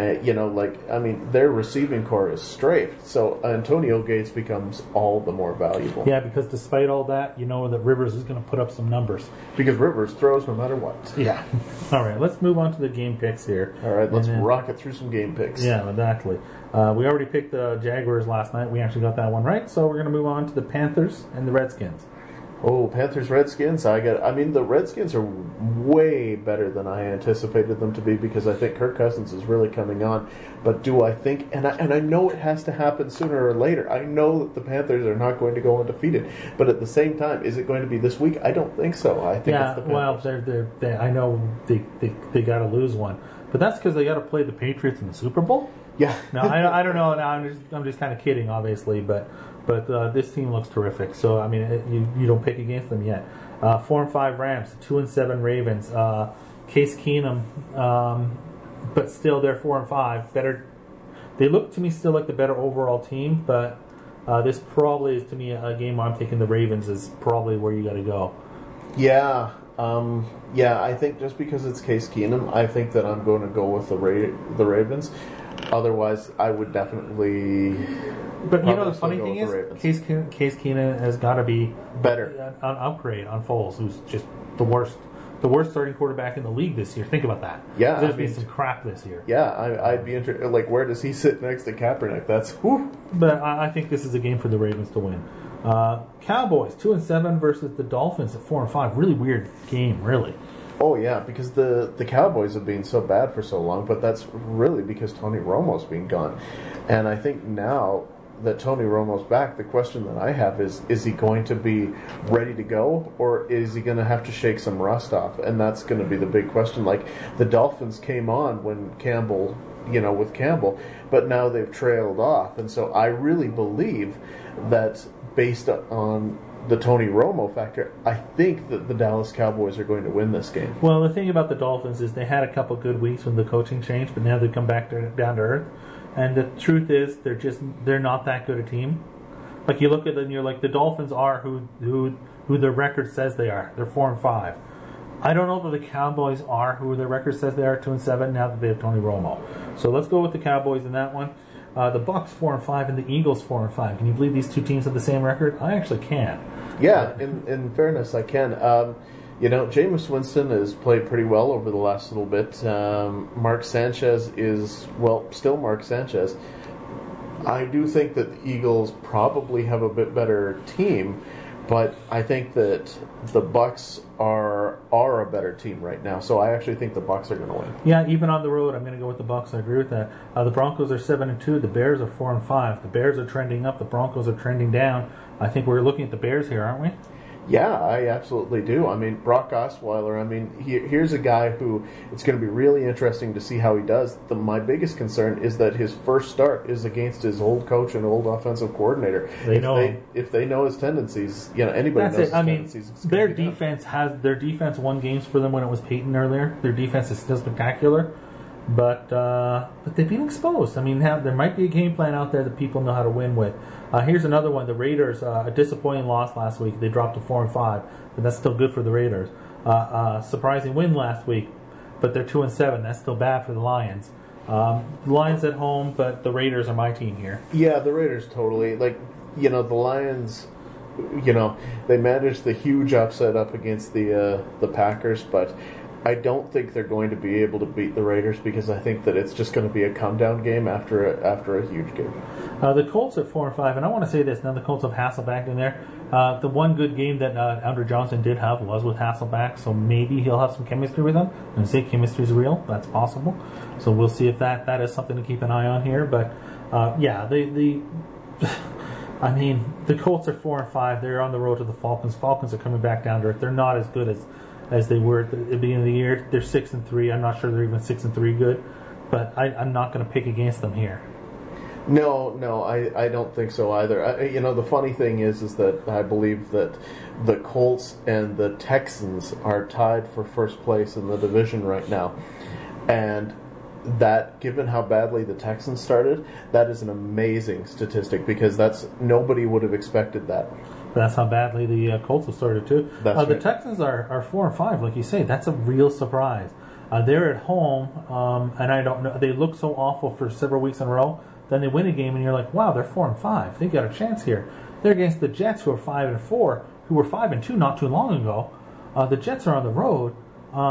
Their receiving core is strafed, so Antonio Gates becomes all the more valuable. Yeah, because despite all that, that Rivers is going to put up some numbers. Because Rivers throws no matter what. Yeah. All right, let's move on to the game picks here. All right, let's rocket through some game picks. Yeah, exactly. We already picked the Jaguars last night. We actually got that one right. So we're going to move on to the Panthers and the Redskins. Oh, Panthers, Redskins. The Redskins are way better than I anticipated them to be because I think Kirk Cousins is really coming on. But do I think, and I know it has to happen sooner or later. I know that the Panthers are not going to go undefeated. But at the same time, is it going to be this week? I don't think so. I think it's the Panthers. Well, I know they got to lose one. But that's because they got to play the Patriots in the Super Bowl? Yeah. No, I don't know. Now I'm just kind of kidding, obviously, but this team looks terrific. So I mean, you don't pick against them yet. 4-5 Rams, 2-7 Ravens. Case Keenum, but still they're 4-5. Better. They look to me still like the better overall team, but this probably is to me a game where I'm taking the Ravens is probably where you got to go. Yeah. I think just because it's Case Keenum, I think that I'm going to go with the Ravens. Otherwise, I would definitely. But you know the funny thing is, Case Keenum has got to be better. An upgrade on Foles, who's just the worst starting quarterback in the league this year. Think about that. Yeah, there's been some crap this year. Yeah, I'd be interested. Like, where does he sit next to Kaepernick? That's whew. But I think this is a game for the Ravens to win. Cowboys 2-7 versus the Dolphins at 4-5. Really weird game, really. Oh yeah, because the Cowboys have been so bad for so long, but that's really because Tony Romo's been gone. And I think now that Tony Romo's back, the question that I have is he going to be ready to go, or is he going to have to shake some rust off? And that's going to be the big question. Like, the Dolphins came on when Campbell, with Campbell, but now they've trailed off. And so I really believe that based on the Tony Romo factor, I think that the Dallas Cowboys are going to win this game. Well, the thing about the Dolphins is they had a couple good weeks when the coaching changed, but now they've come back down to earth. And the truth is, they're not that good a team. Like, you look at them, and you're like, the Dolphins are who their record says they are. They're 4-5. I don't know that the Cowboys are who their record says they are, 2-7. Now that they have Tony Romo, so let's go with the Cowboys in that one. The Bucs 4-5 and the Eagles 4-5. Can you believe these two teams have the same record? I actually can. Yeah, in fairness, I can. Jameis Winston has played pretty well over the last little bit. Mark Sanchez is, still Mark Sanchez. I do think that the Eagles probably have a bit better team, but I think that the Bucs are a better team right now. So I actually think the Bucs are going to win. Yeah, even on the road, I'm going to go with the Bucs. I agree with that. The Broncos are 7-2. The Bears are 4-5. The Bears are trending up. The Broncos are trending down. I think we're looking at the Bears here, aren't we? Yeah, I absolutely do. I mean, Brock Osweiler, here's a guy who it's going to be really interesting to see how he does. My biggest concern is that his first start is against his old coach and old offensive coordinator. If they know his tendencies, anybody knows his tendencies. Their defense won games for them when it was Peyton earlier. Their defense is still spectacular. But they've been exposed. There might be a game plan out there that people know how to win with. Here's another one. The Raiders, a disappointing loss last week. They dropped to 4-5, but that's still good for the Raiders. Surprising win last week, but they're 2-7. That's still bad for the Lions. The Lions at home, but the Raiders are my team here. Yeah, the Raiders totally. The Lions, they managed the huge upset up against the Packers, but I don't think they're going to be able to beat the Raiders because I think that it's just going to be a come-down game after a huge game. The Colts at 4-5, and I want to say this. Now the Colts have Hasselbeck in there. The one good game that Andrew Johnson did have was with Hasselbeck, so maybe he'll have some chemistry with him. And say chemistry's real, that's possible. So we'll see if that is something to keep an eye on here. But the Colts are 4-5. They're on the road to the Falcons. Falcons are coming back down to earth. They're not as good as they were at the beginning of the year. They're 6-3. I'm not sure they're even 6-3 good, but I'm not going to pick against them here. No, I don't think so either. The funny thing is that I believe that the Colts and the Texans are tied for first place in the division right now, and that, given how badly the Texans started, that is an amazing statistic because nobody would have expected that. That's how badly the Colts have started too. That's right. The Texans are 4-5, like you say. That's a real surprise. They're at home, and I don't know. They look so awful for several weeks in a row. Then they win a game, and you're like, wow, they're 4-5. They got a chance here. They're against the Jets, who are 5-4, who were 5-2 not too long ago. The Jets are on the road.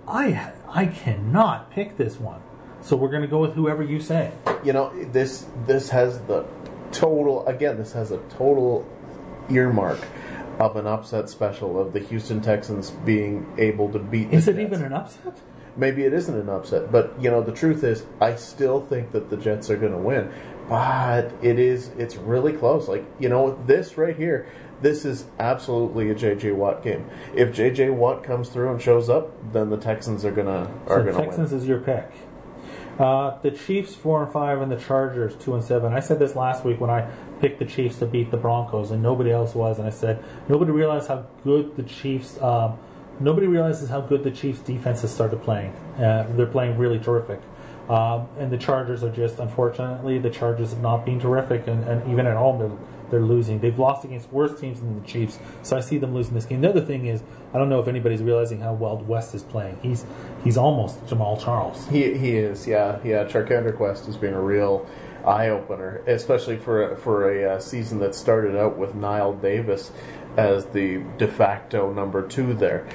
I cannot pick this one. So we're going to go with whoever you say. This has the total. Again, this has a total earmark of an upset special of the Houston Texans being able to beat the Is it Jets. even an upset? Maybe it isn't an upset, but the truth is, I still think that the Jets are going to win. But it's really close. This right here, this is absolutely a J.J. Watt game. If J.J. Watt comes through and shows up, then the Texans are gonna win. Texans is your pick. The Chiefs 4-5 and the Chargers 2-7. I said this last week when I picked the Chiefs to beat the Broncos, and nobody else was. And I said nobody realizes how good the Chiefs. Nobody realizes how good the Chiefs' defense has started playing. They're playing really terrific. And the Chargers are just, unfortunately, the Chargers have not been terrific, and even at home they're losing. They've lost against worse teams than the Chiefs, so I see them losing this game. The other thing is, I don't know if anybody's realizing how well West is playing. He's almost Jamal Charles. He is, yeah. Charkander Quest has been a real eye opener, especially for a season that started out with Niall Davis as the de facto number 2 there.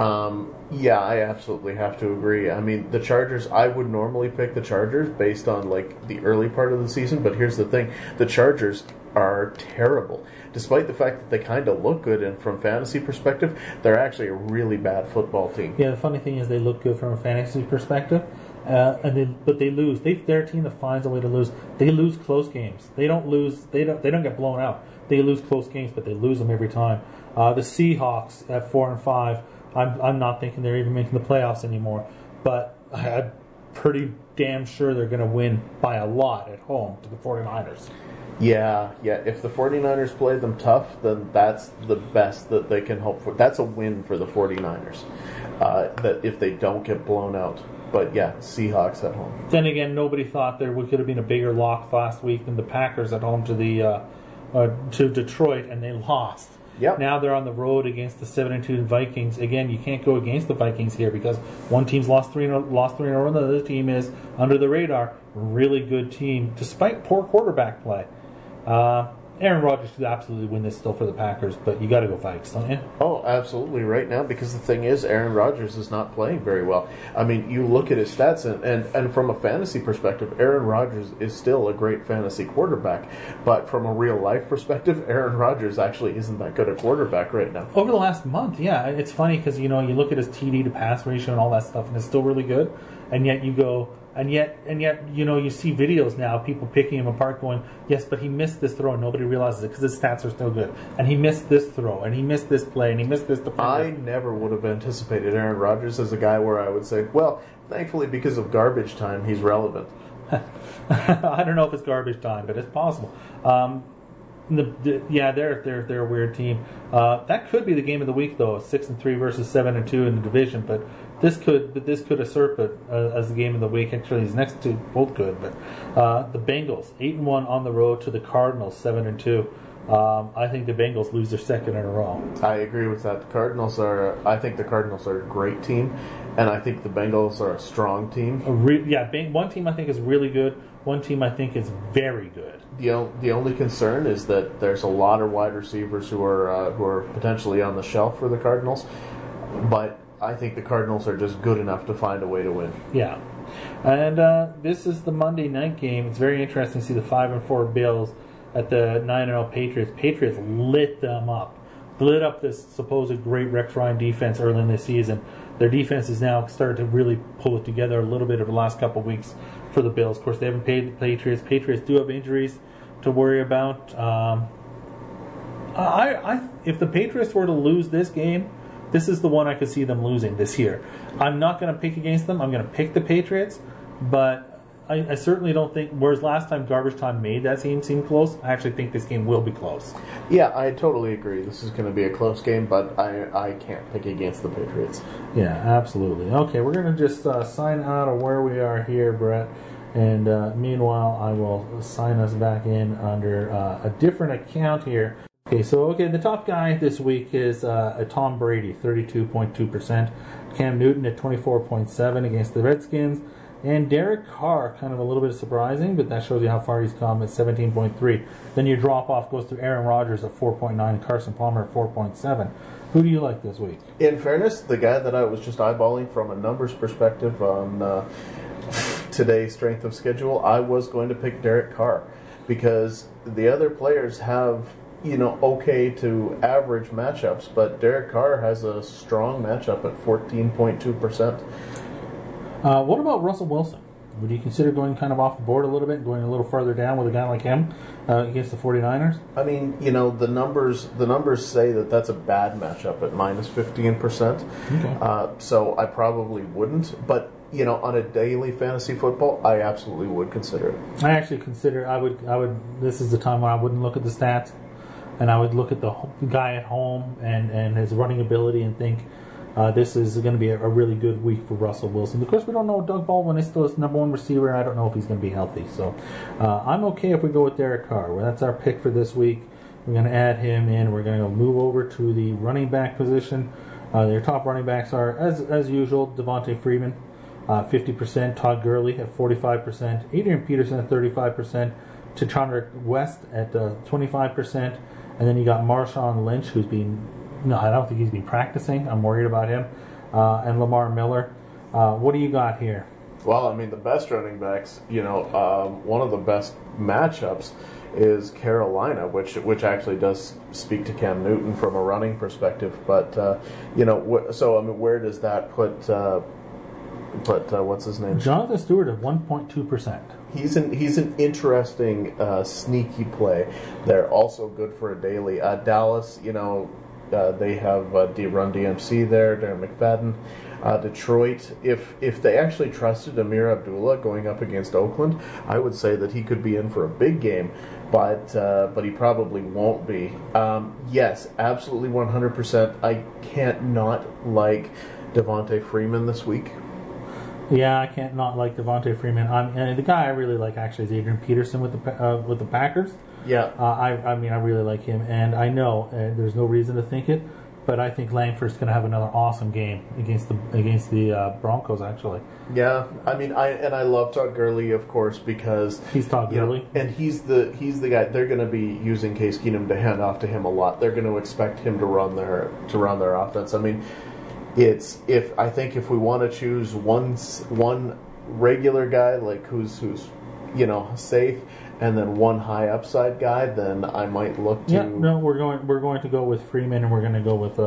I absolutely have to agree. I mean, the Chargers, I would normally pick the Chargers based on the early part of the season, but here's the thing. The Chargers are terrible. Despite the fact that they kind of look good, and from fantasy perspective, they're actually a really bad football team. Yeah, the funny thing is they look good from a fantasy perspective, but they lose. They're a team that finds a way to lose. They lose close games. They don't lose. They don't get blown out. They lose close games, but they lose them every time. The Seahawks at 4-5. I'm not thinking they're even making the playoffs anymore, but I'm pretty damn sure they're going to win by a lot at home to the 49ers. Yeah. If the 49ers play them tough, then that's the best that they can hope for. That's a win for the 49ers, that if they don't get blown out. But yeah, Seahawks at home. Then again, nobody thought there could have been a bigger loss last week than the Packers at home to Detroit, and they lost. Yep. Now they're on the road against the 7-2 Vikings. Again, you can't go against the Vikings here because one team's lost three in a row, and the other team is under the radar, really good team despite poor quarterback play. Aaron Rodgers could absolutely win this still for the Packers, but you got to go Vikes, don't you? Oh, absolutely, right now, because the thing is, Aaron Rodgers is not playing very well. I mean, you look at his stats, and from a fantasy perspective, Aaron Rodgers is still a great fantasy quarterback, but from a real-life perspective, Aaron Rodgers actually isn't that good a quarterback right now. Over the last month, yeah. It's funny because, you look at his TD to pass ratio and all that stuff, and it's still really good, and yet you go... And yet, you see videos now, people picking him apart going, yes, but he missed this throw, and nobody realizes it because his stats are still good. And he missed this throw, and he missed this play, and he missed this defender. I never would have anticipated Aaron Rodgers as a guy where I would say, well, thankfully because of garbage time, he's relevant. I don't know if it's garbage time, but it's possible. They're a weird team. That could be the game of the week, though. 6-3 versus 7-2 in the division, but this could usurp it as the game of the week. Actually, these next two both could, but the Bengals 8-1 on the road to the Cardinals 7-2. I think the Bengals lose their second in a row. I agree with that. I think the Cardinals are a great team, and I think the Bengals are a strong team. One team I think is really good. One team I think is very good. The only concern is that there's a lot of wide receivers who are potentially on the shelf for the Cardinals, but I think the Cardinals are just good enough to find a way to win. Yeah, and this is the Monday night game. It's very interesting to see the 5-4 Bills at the 9-0 Patriots. Patriots lit up this supposed great Rex Ryan defense early in the season. Their defense is now started to really pull it together a little bit over the last couple of weeks for the Bills. Of course, they haven't paid the Patriots. Patriots do have injuries to worry about. If the Patriots were to lose this game, this is the one I could see them losing this year. I'm not going to pick against them. I'm going to pick the Patriots, but I certainly don't think, whereas last time Garbage Time made that game seem close, I actually think this game will be close. Yeah, I totally agree. This is going to be a close game, but I can't pick against the Patriots. Yeah, absolutely. Okay, we're going to just sign out of where we are here, Brett. And meanwhile, I will sign us back in under a different account here. Okay, the top guy this week is Tom Brady, 32.2%. Cam Newton at 24.7% against the Redskins. And Derek Carr, kind of a little bit surprising, but that shows you how far he's come at 17.3. Then your drop-off goes to Aaron Rodgers at 4.9 and Carson Palmer at 4.7. Who do you like this week? In fairness, the guy that I was just eyeballing from a numbers perspective on today's strength of schedule, I was going to pick Derek Carr because the other players have, okay to average matchups, but Derek Carr has a strong matchup at 14.2%. What about Russell Wilson? Would you consider going kind of off the board a little bit and going a little further down with a guy like him against the 49ers? I mean, the numbers say that that's a bad matchup at minus 15%. Okay. So I probably wouldn't. But, on a daily fantasy football, I absolutely would consider it. I actually consider I would. This is the time when I wouldn't look at the stats, and I would look at the guy at home and his running ability and think, this is going to be a really good week for Russell Wilson. Of course, we don't know. Doug Baldwin is still his number one receiver, and I don't know if he's going to be healthy. So I'm okay if we go with Derek Carr. Well, that's our pick for this week. We're going to add him in. We're going to move over to the running back position. Their top running backs are, as usual, Devontae Freeman, 50%, Todd Gurley at 45%, Adrian Peterson at 35%, T'Chandra West at 25%, and then you got Marshawn Lynch, who's been... No, I don't think he's been practicing. I'm worried about him. And Lamar Miller. What do you got here? Well, I mean, the best running backs, one of the best matchups is Carolina, which actually does speak to Cam Newton from a running perspective. But, so, I mean, where does that put what's his name? Jonathan Stewart at 1.2%. He's an interesting, sneaky play. They're also good for a daily. Dallas, they have Run DMC there, Darren McFadden. Detroit, if they actually trusted Amir Abdullah going up against Oakland, I would say that he could be in for a big game, but he probably won't be. Yes, absolutely 100%. I can't not like Devontae Freeman this week. Yeah, I can't not like Devontae Freeman. And the guy I really like actually is Adrian Peterson with the Packers. Yeah. I mean, I really like him, and I know there's no reason to think it, but I think Langford's going to have another awesome game against the Broncos. Actually. Yeah, I mean, I love Todd Gurley, of course, because he's Todd Gurley, and he's the guy. They're going to be using Case Keenum to hand off to him a lot. They're going to expect him to run their offense. I mean, if we want to choose one regular guy like who's safe, and then one high upside guy, then I might look to. Yeah, no, we're going to go with Freeman, and we're going to go with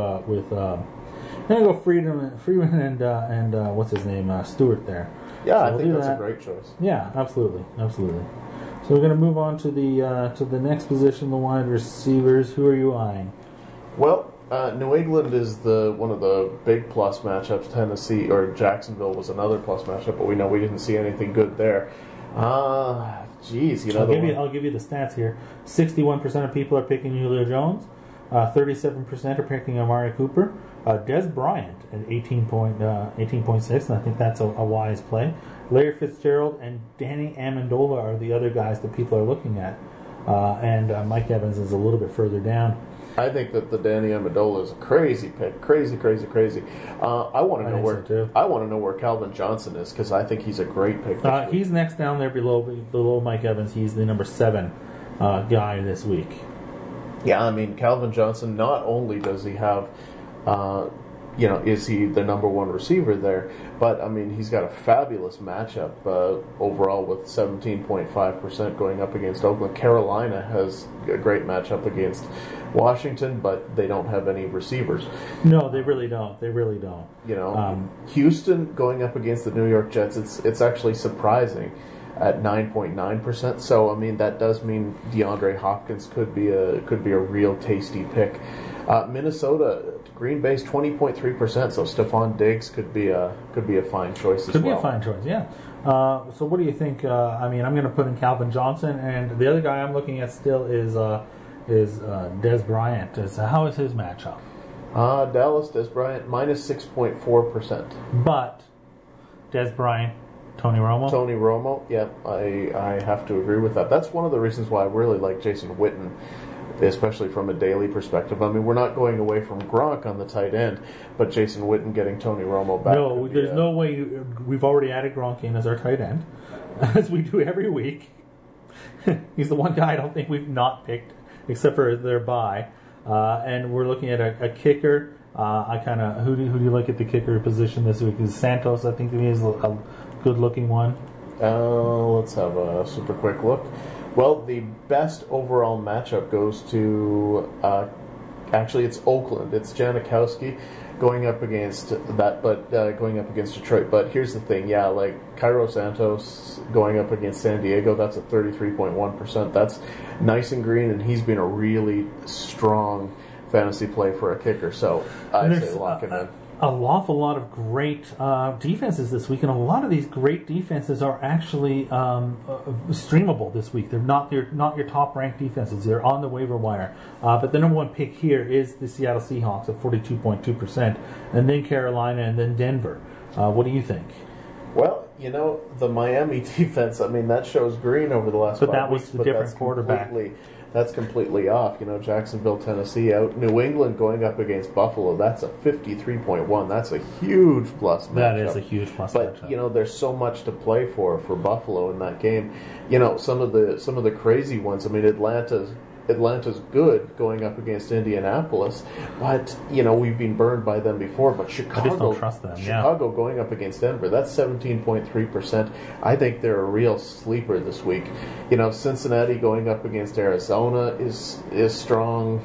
Freeman and what's his name, Stewart there. Yeah, so I think that's a great choice. Yeah, absolutely. So we're going to move on to the next position, the wide receivers. Who are you eyeing? Well, New England is one of the big plus matchups. Tennessee or Jacksonville was another plus matchup, but we know we didn't see anything good there. I'll give you the stats here. 61% of people are picking Julio Jones. 37% are picking Amari Cooper. Des Bryant at 18.6, and I think that's a wise play. Larry Fitzgerald and Danny Amendola are the other guys that people are looking at. And Mike Evans is a little bit further down. I think that the Danny Amendola is a crazy pick, crazy. I want to know where Calvin Johnson is because I think he's a great pick. He's next down there below Mike Evans. He's the number 7 guy this week. Yeah, I mean Calvin Johnson. Not only does he have, is he the number 1 receiver there, but I mean he's got a fabulous matchup overall with 17.5% going up against Oakland. Carolina has a great matchup against Washington, but they don't have any receivers. No, they really don't. Houston going up against the New York Jets, it's actually surprising at 9.9%. So I mean that does mean DeAndre Hopkins could be a real tasty pick. Minnesota, Green Bay's 20.3%. So Stephon Diggs could be a fine choice as well. Could be a fine choice, yeah. So what do you think? I mean, I'm going to put in Calvin Johnson, and the other guy I'm looking at still is Des Bryant. How is his matchup? Dallas, Des Bryant, minus 6.4%. But Des Bryant, Tony Romo, yeah, I have to agree with that. That's one of the reasons why I really like Jason Witten especially from a daily perspective. I mean, we're not going away from Gronk on the tight end, but Jason Witten getting Tony Romo back. No, there's no way. We've already added Gronk in as our tight end, as we do every week. He's the one guy I don't think we've not picked, except for their bye. And we're looking at a kicker. Who do you like at the kicker position this week? Is Santos? I think he is a good-looking one. Let's have a super quick look. Well, the best overall matchup goes to, actually it's Oakland. It's Janikowski going up against going up against Detroit. But here's the thing, like Cairo Santos going up against San Diego, that's a 33.1%. That's nice and green, and he's been a really strong fantasy play for a kicker. So I'd say lock him in. An awful lot of great defenses this week, and a lot of these great defenses are actually streamable this week. They're not your top ranked defenses. They're on the waiver wire. But the number one pick here is the Seattle Seahawks at 42.2%, and then Carolina, and then Denver. What do you think? Well, the Miami defense, I mean, that shows green over the last 5 weeks. But that was the different quarterback. That's completely off. Jacksonville, Tennessee out. New England going up against Buffalo. That's a 53.1. That's a huge plus matchup. That is a huge plus matchup. But there's so much to play for Buffalo in that game. Some of the crazy ones. I mean, Atlanta's good going up against Indianapolis, but we've been burned by them before. But Chicago, I just don't trust them. Chicago going up against Denver, that's 17.3%. I think they're a real sleeper this week. Cincinnati going up against Arizona is strong.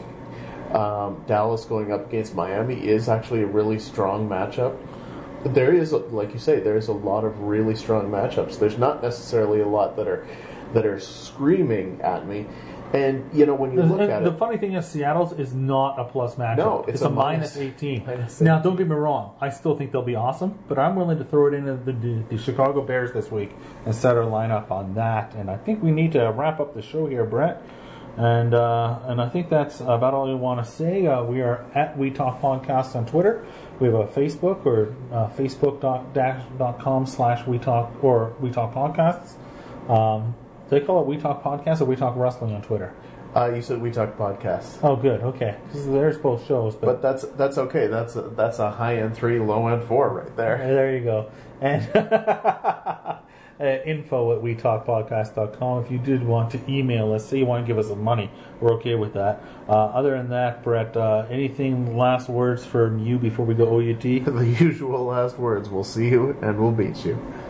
Dallas going up against Miami is actually a really strong matchup. There is, like you say, there is a lot of really strong matchups. There's not necessarily a lot that are screaming at me. And, when you look at the funny thing is Seattle's is not a plus matchup. No, it's a minus 18. Now, don't get me wrong. I still think they'll be awesome, but I'm willing to throw it into the Chicago Bears this week and set our lineup on that. And I think we need to wrap up the show here, Brett. And I think that's about all we want to say. We are at We Talk Podcast on Twitter. We have a Facebook, or facebook.com/We Talk, or We Talk Podcasts. Do they call it We Talk Podcast or We Talk Wrestling on Twitter? You said We Talk Podcast. Oh, good. Okay, there's both shows, but that's okay. That's a high end 3, low end 4 right there. There you go. And info at WeTalkPodcast.com. If you did want to email us, say you want to give us some money, we're okay with that. Other than that, Brett, anything last words from you before we go OUT? The usual last words. We'll see you and we'll beat you.